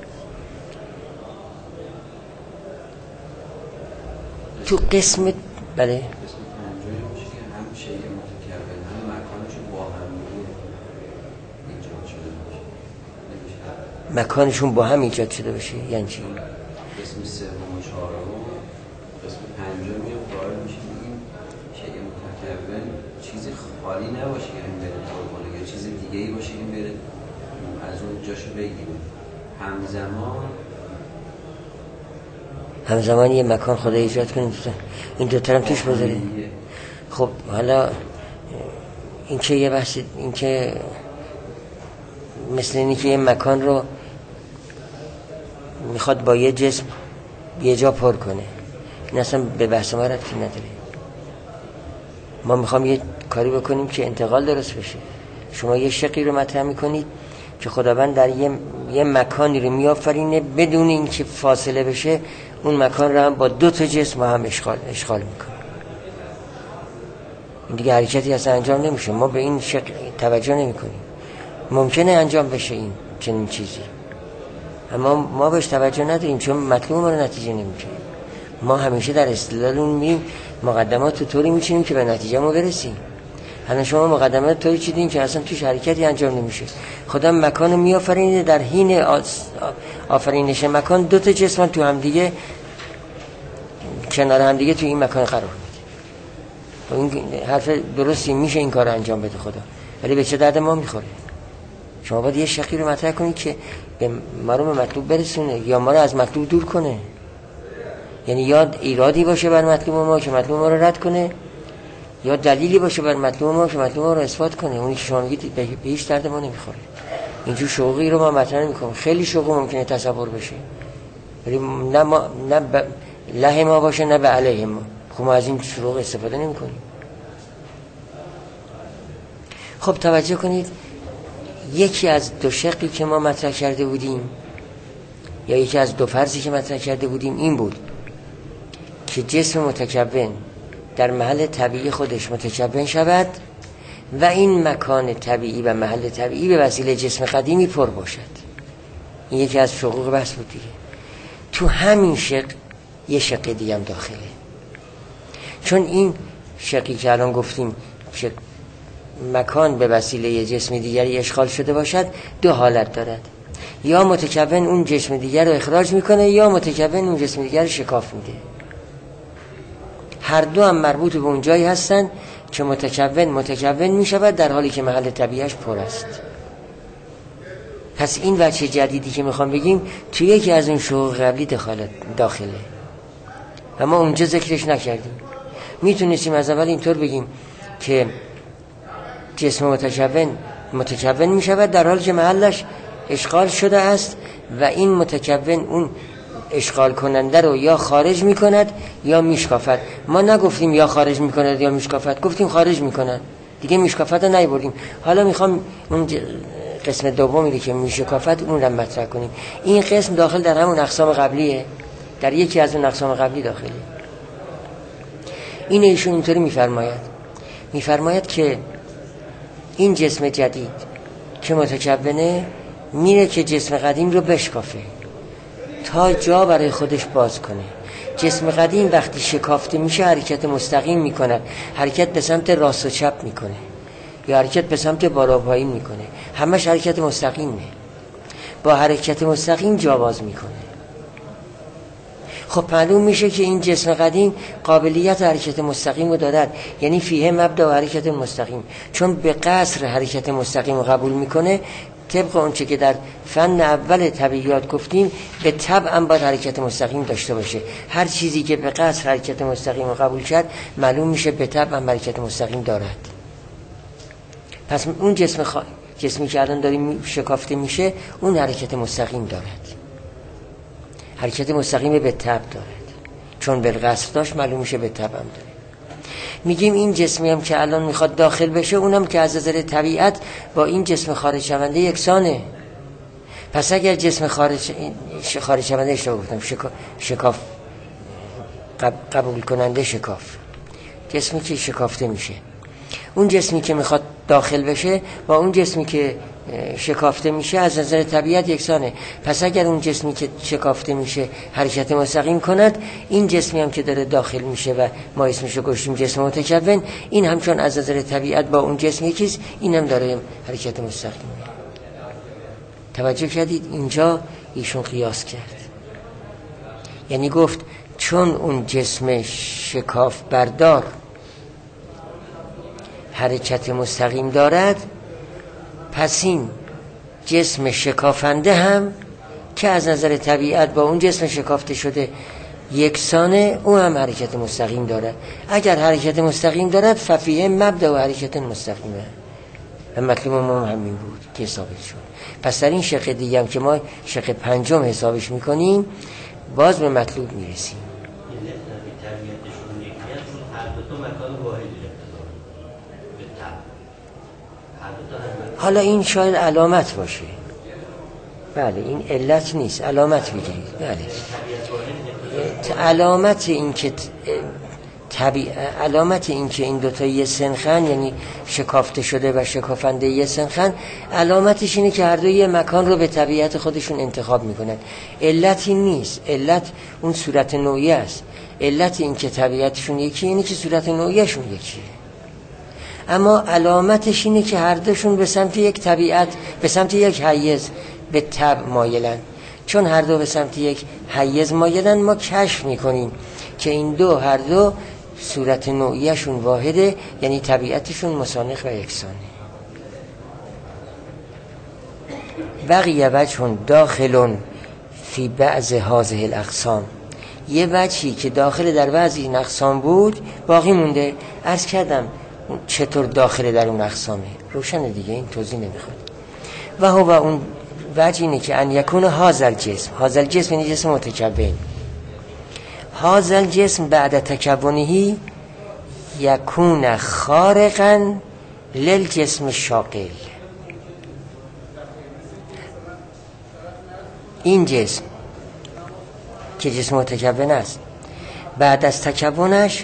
تو قسم بله هم شیء متکون هم مکانشون با هم ایجاد شده باشه. مکانشون با هم ایجاد شده باشه یعنی چی؟ قسم 3 و 4 قسم 5 میام قائل میشیم این شیء متکون چیز خالی نباشه که این بره تا کنه یا چیز دیگه ای باشه این بره از اون جاشو بگیره. همزمان یه مکان خدا ایجاد کنیم این دو طرف توش بذاره. خب حالا این که یه بحث، این که مثل اینی که یه مکان رو میخواد با یه جسم یه جا پر کنه، این اصلا به بحث ما ربطی نداره. ما میخوام یه کاری بکنیم که انتقال درست بشه. شما یه شقی رو مطرح میکنید که خداوند در یه مکانی رو میآفرینه بدون اینکه فاصله بشه، اون مکان رو هم با 2 تا جسم هم اشغال میکنه. این دیگه حرکتی اصلا انجام نمیشه. ما به این شکل توجه نمی کنیم. ممکنه انجام بشه این چنین چیزی، اما ما بهش توجه نداریم چون مطلوب ما رو نتیجه نمیگیریم. ما همیشه در استدلال اون میریم مقدمات رو طوری میچینیم که به نتیجه ما برسیم. حالا شما مقدمات طوری چیدین که اصلا توش حرکتی انجام نمیشه. خدا مکان رو میآفرینه، در حین آفرینش مکان 2 تا جسم تو هم دیگه کنار هم دیگه تو این مکان قرار میده. این حرف درستی، میشه این کار انجام بده خدا، ولی به چه درد ما میخوره؟ شما باید یه شقی رو مطرح کنید که ما رو به مطلوب برسونه یا ما رو از مطلوب دور کنه. یعنی یا ایرادی باشه بر مطلوب ما که مطلوب ما رو رد کنه، یا دلیلی باشه بر مطلوب ما که مطلوب ما رو اثبات کنه. اونی که شما میگید به هیچ درد ما نمیخوره. اینجور شوقی رو ما مطرح نمی‌کنیم. خیلی شوق ممکنه تصور بشه، ولی نه له ما باشه نه به علیه ما. خب ما از این شوق استفاده نمی‌کنیم. خب توجه کنید، یکی از دو شقی که ما مطرح کرده بودیم یا یکی از دو فرضی که مطرح کرده بودیم این بود که جسم متکون در محل طبیعی خودش متکون شود و این مکان طبیعی و محل طبیعی به وسیله جسم قدیمی پر باشد. این یکی از شقوق بحث بود دیگه. تو همین شق یه شق دیگه هم داخله، چون این شقی که الان گفتیم که مکان به وسیله جسم دیگری اشغال شده باشد دو حالت دارد: یا متکون اون جسم دیگر رو اخراج میکنه یا متکون اون جسم دیگر رو شکاف میده. هر دو هم مربوط به اون جایی هستن که متکون میشود در حالی که محل طبیعیش پر است. پس این وجه جدیدی که میخوام بگیم توی یکی از اون شقوق قبلی داخله و ما اونجا ذکرش نکردیم. میتونستیم از اول اینطور بگیم که جسم متکون میشود در حالی که محلش اشغال شده است و این متکون اون اشغال کننده رو یا خارج میکند یا میشکافد. ما نگفتیم یا خارج میکند یا میشکافد، گفتیم خارج میکند دیگه، میشکافد رو نیبردیم. حالا میخوام اون قسم دومی که میشکافد اون رو مطرح کنیم. این قسم داخل در همون اقسام قبلیه، در یکی از اون اقسام قبلی داخله. این ایشون اینطوری میفرماید که این جسم جدید که متکونه میره که جسم قدیم رو بشکافه تا جا برای خودش باز کنه. جسم قدیم وقتی شکافته میشه حرکت مستقیم میکنه، حرکت به سمت راست و چپ میکنه یا حرکت به سمت بالا و پایین میکنه، همش حرکت مستقیمه. با حرکت مستقیم جا باز میکنه. خب معلوم میشه که این جسم قدیم قابلیت حرکت مستقیم رو دارد، یعنی فیه مبدا و حرکت مستقیم، چون به قصر حرکت مستقیم رو قبول میکنه. طبق اونچه که در فن اول طبیعیات گفتیم به طبع هم باید حرکت مستقیم داشته باشه. هر چیزی که به قصر حرکت مستقیم رو قبول کرد معلوم میشه به طبع هم حرکت مستقیم دارد. پس اون جسمی که الان داریم شکافته میشه اون حرکت مستقیم دارد، حرکت مستقیم به طبع دارد، چون بالقصر داشت معلوم میشه به طبع هم داره. میگیم این جسمی هم که الان میخواد داخل بشه اونم که از نظر طبیعت با این جسم خارج شونده یکسانه. پس اگر جسم خارج شونده اشتباه گفتم، شکاف قبول کننده شکاف، جسمی که شکافته میشه، اون جسمی که میخواد داخل بشه با اون جسمی که شکافته میشه از نظر طبیعت یکسانه. پس اگر اون جسمی که شکافته میشه حرکت مستقیم کند، این جسمی هم که داره داخل میشه و ما اسمشو گذاشتیم جسم متکون، این هم چون از نظر طبیعت با اون جسم یکیست، این هم داره حرکت مستقیم. توجه کردید؟ اینجا ایشون قیاس کرد، یعنی گفت چون اون جسم شکاف بردار حرکت مستقیم دارد، پس این جسم شکافنده هم که از نظر طبیعت با اون جسم شکافته شده یکسانه، او هم حرکت مستقیم دارد. اگر حرکت مستقیم دارد ففیه مبدا و حرکت مستقیمه و مطلوب ما همین بود که ثابت شد. پس در این شق دیگه هم که ما شق پنجم حسابش میکنیم باز به مطلوب میرسیم. حالا این شاید علامت باشه، بله این علت نیست، علامت بگیرید. بله علامت این که این دوتا یه سنخن، یعنی شکافته شده و شکافنده یه سنخن، علامتش اینه که هر دو یه مکان رو به طبیعت خودشون انتخاب میکنن. علتی نیست، علت اون صورت نوعی است. علت این که طبیعتشون یکی اینه که صورت نوعیشون یکیه. اما علامتش اینه که هر دوشون به سمت یک طبیعت، به سمت یک حیز به طبع مایلن. چون هر دو به سمت یک حیز مایلن، ما کشف میکنیم که این دو هر دو صورت نوعیشون واحده، یعنی طبیعتشون مسانخ و یکسانه. بقیه وجه داخلون فی بعض هذه الاقسام، یه وجهی که داخل در بعضی این اقسام بود باقی مونده. عرض کردم چطور داخل در اون اقسامه روشنه دیگه، این توضیح نمیخواد. و هو اون وجه اینه که ان یکون هازل جسم یعنی جسم متکون، هازل جسم بعد تکونهی یکون خارقا للجسم شاغل. این جسم که جسم متکون است بعد از تکونش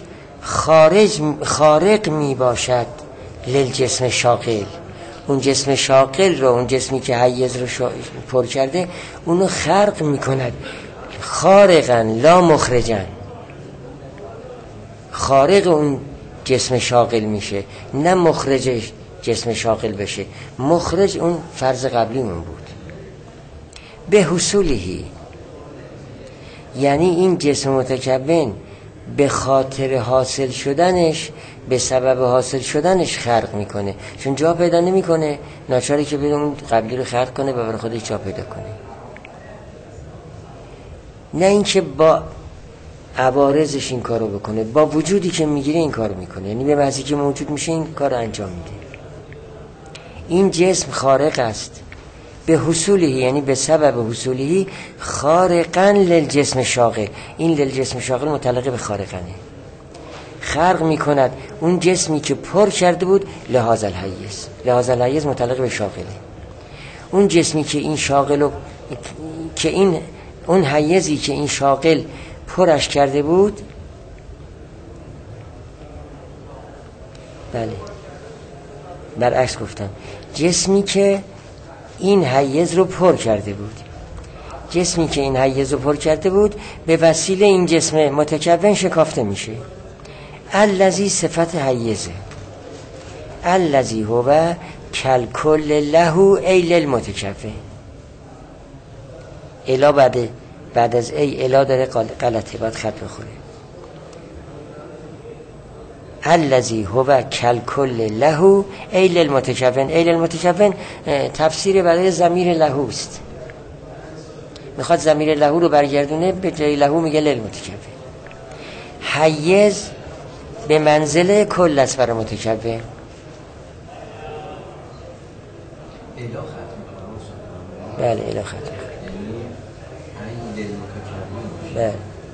خارق می باشد للجسم شاغل. اون جسم شاغل رو، اون جسمی که حیز رو پر کرده، اونو خرق می کند. خارقا لا مخرجا، خارق اون جسم شاغل میشه، نه مخرج جسم شاغل بشه. مخرج اون فرض قبلی من بود. به حصولی یعنی این جسم متکون به خاطر حاصل شدنش، به سبب حاصل شدنش خرق میکنه، چون جا پیدا نمیکنه، ناچاره که بده اون قبلی رو خرق کنه و برای خودش جا پیدا کنه. نه اینکه با عوارضش این کارو بکنه، با وجودی که میگیره این کارو میکنه، یعنی به محضی که موجود میشه این کارو انجام میده. این جسم خارق است به حصولی، یعنی به سبب حصولی خارقا للجسم شاغل. این للجسم شاغل متعلق به خارقنه، خرق میکند اون جسمی که پر کرده بود لحاظ الحیز. لحاظ الحیز متعلق به شاغله. اون جسمی که این شاغل که این اون حیزی که این شاغل پرش کرده بود، بله برعکس گفتم، جسمی که این حیز رو پر کرده بود، جسمی که این حیز رو پر کرده بود به وسیله این جسم متکون شکافته میشه. الذی صفت حیزه، الذی هو کلکل له ای للمتکون. الا بعد از ای الا داره غلطه، باید خط بخوره. الذی هو کلکل له ای للمتکون. ای للمتکون تفسیر برای ضمیر له است، میخواد ضمیر له رو برگردونه، به جای له میگه للمتکون. حیز به منزله کل است برای متکون. بله الا ختم. بله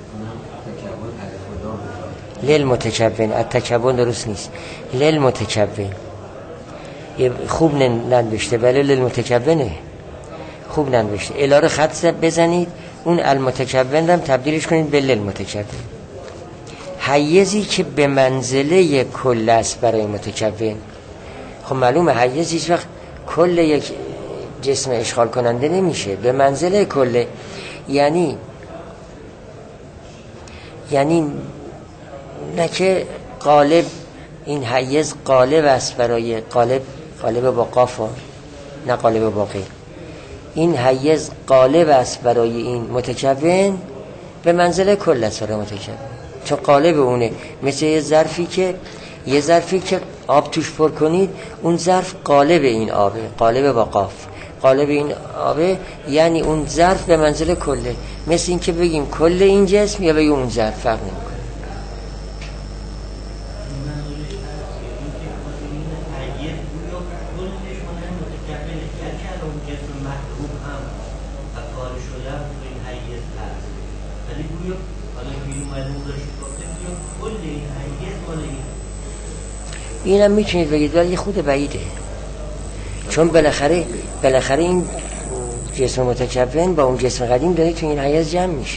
للمتکون، التکون درست نیست، للمتکون خوب ننوشته، بله للمتکونه خوب ننوشته. الا رو خط بزنید، اون المتکون هم تبدیلش کنید به للمتکون. حیزی که به منزله کل است برای متکون. خب معلومه حیز هیچ وقت کل یک جسم اشغال کننده نمیشه، به منزله کل. یعنی نه که قالب، این حیز قالب است برای قالب با قاف، نه قالب با قی. این حیز قالب است برای این متکون، به منزله کل است برای متکون، چون قالب اونه. مثل یه ظرفی که آب توش پر کنید، اون ظرف قالب این آبه، قالب با قاف، قالب این آبه، یعنی اون ظرف به منزله کله. مثل این که بگیم کل این جسم یا بگیم اون ظرف، فرق نمیکنه. اینم میتونید بگید، ولی خود بعیده، چون بالاخره این جسم متکون با اون جسم قدیم داره تو این حیز جمع میشه،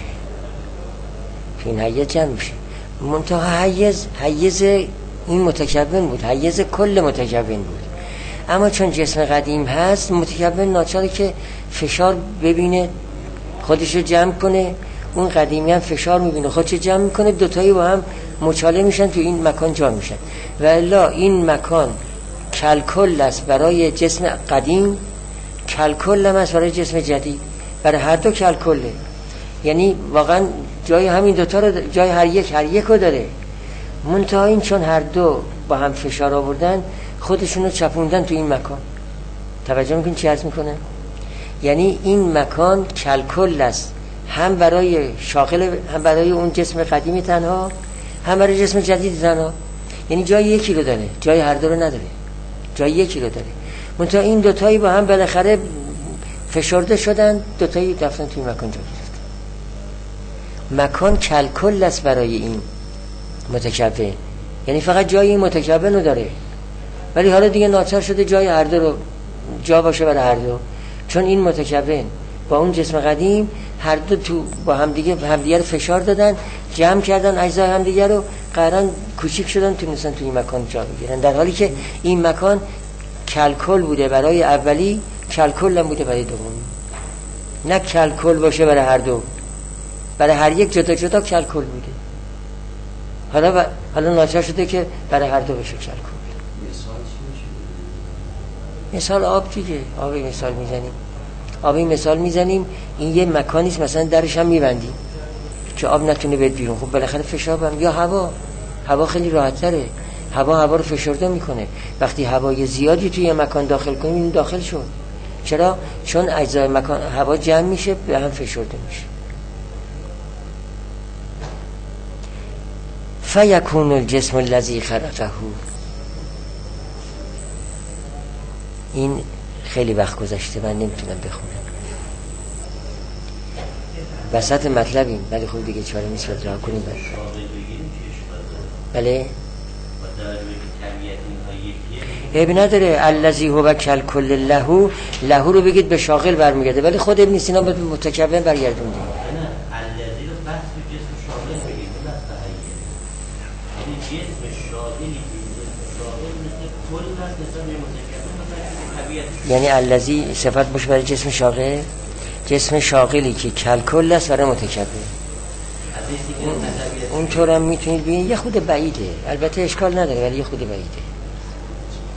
منتها حیز این متکون بود، حیز کل متکون بود. اما چون جسم قدیم هست، متکون ناچاره که فشار ببینه خودشو جمع کنه، اون قدیمی هم فشار میبینه خودشو جمع میکنه، دوتایی با هم مچاله میشن، تو این مکان جا میشن. و الا این مکان کلکل است برای جسم قدیم، کلکل هم است برای جسم جدید، برای هر دو کلکله. یعنی واقعا جای همین دوتا رو، جای هر یک رو داره، منتها این چون هر دو با هم فشار آوردن، خودشونو چپوندن تو این مکان. توجه میکنین چی عرض میکنه؟ یعنی این مکان کلکل است هم برای شاغل، هم برای اون جسم قدیمی تنها، هم برای جسم جدید تنها. یعنی جای یکی رو داره، جای هر دو رو نداره، جای یکی رو داره. منتها این دوتایی با هم بالاخره فشرده شدن، دوتایی رفتن توی مکان جا گرفتن. مکان کلکل است برای این متکون، یعنی فقط جای این متکون رو داره، ولی حالا دیگه ناچار شده جای هر دو رو جا باشه برای هر دو، چون این متکون با اون جسم قدیم هر دو تو با همدیگه رو فشار دادن، جمع کردن اجزای همدیگه رو، قرارن کوچیک شدن تونستن توی این مکان جا بگیرن، در حالی که این مکان کلکل بوده برای اولی، کلکل هم بوده برای دومی. نه کلکل باشه برای هر دو، برای هر یک جدا جدا کلکل بوده. حالا ناچار شده که برای هر دو بشه کلکل. مثال آب دیگه، آبی مثال میزنیم، آبی مثال میزنیم. این یه مکانیست، مثلا درش هم میبندیم که آب نتونه بیاد بیرون. خب بالاخره فشار هم، یا هوا خیلی راحت تره، هوا رو فشرده میکنه. وقتی هوای زیادی توی مکان داخل کنیم، این داخل شد. چرا؟ چون اجزای مکان هوا جمع میشه، به هم فشرده میشه. فیکون الجسم الذی خلقه. این خیلی وقت گذشته، من نمیتونم بخونم، وسط مطلبیم، ولی خب دیگه چاره نیست باید راه کنیم. بله عیب نداره. الذی هو کلکل له، له رو بگید به شاغل برمیگرده، ولی خود ابن سینا به متکون برگردونده. الذی رو بس به جسم شاغل بگید، نه بس به هیئت. یعنی جسم شاغلی که شاغل مثل کل است، مثلا متکون، مثلا طبیعت. یعنی الذی صفت باشه برای جسم شاغل، جسم شاغلی که کلکل است برای متکون. اون طور هم میتونید ببینید. یه خود بعیده، البته اشکال نداره، ولی یه خود بعیده.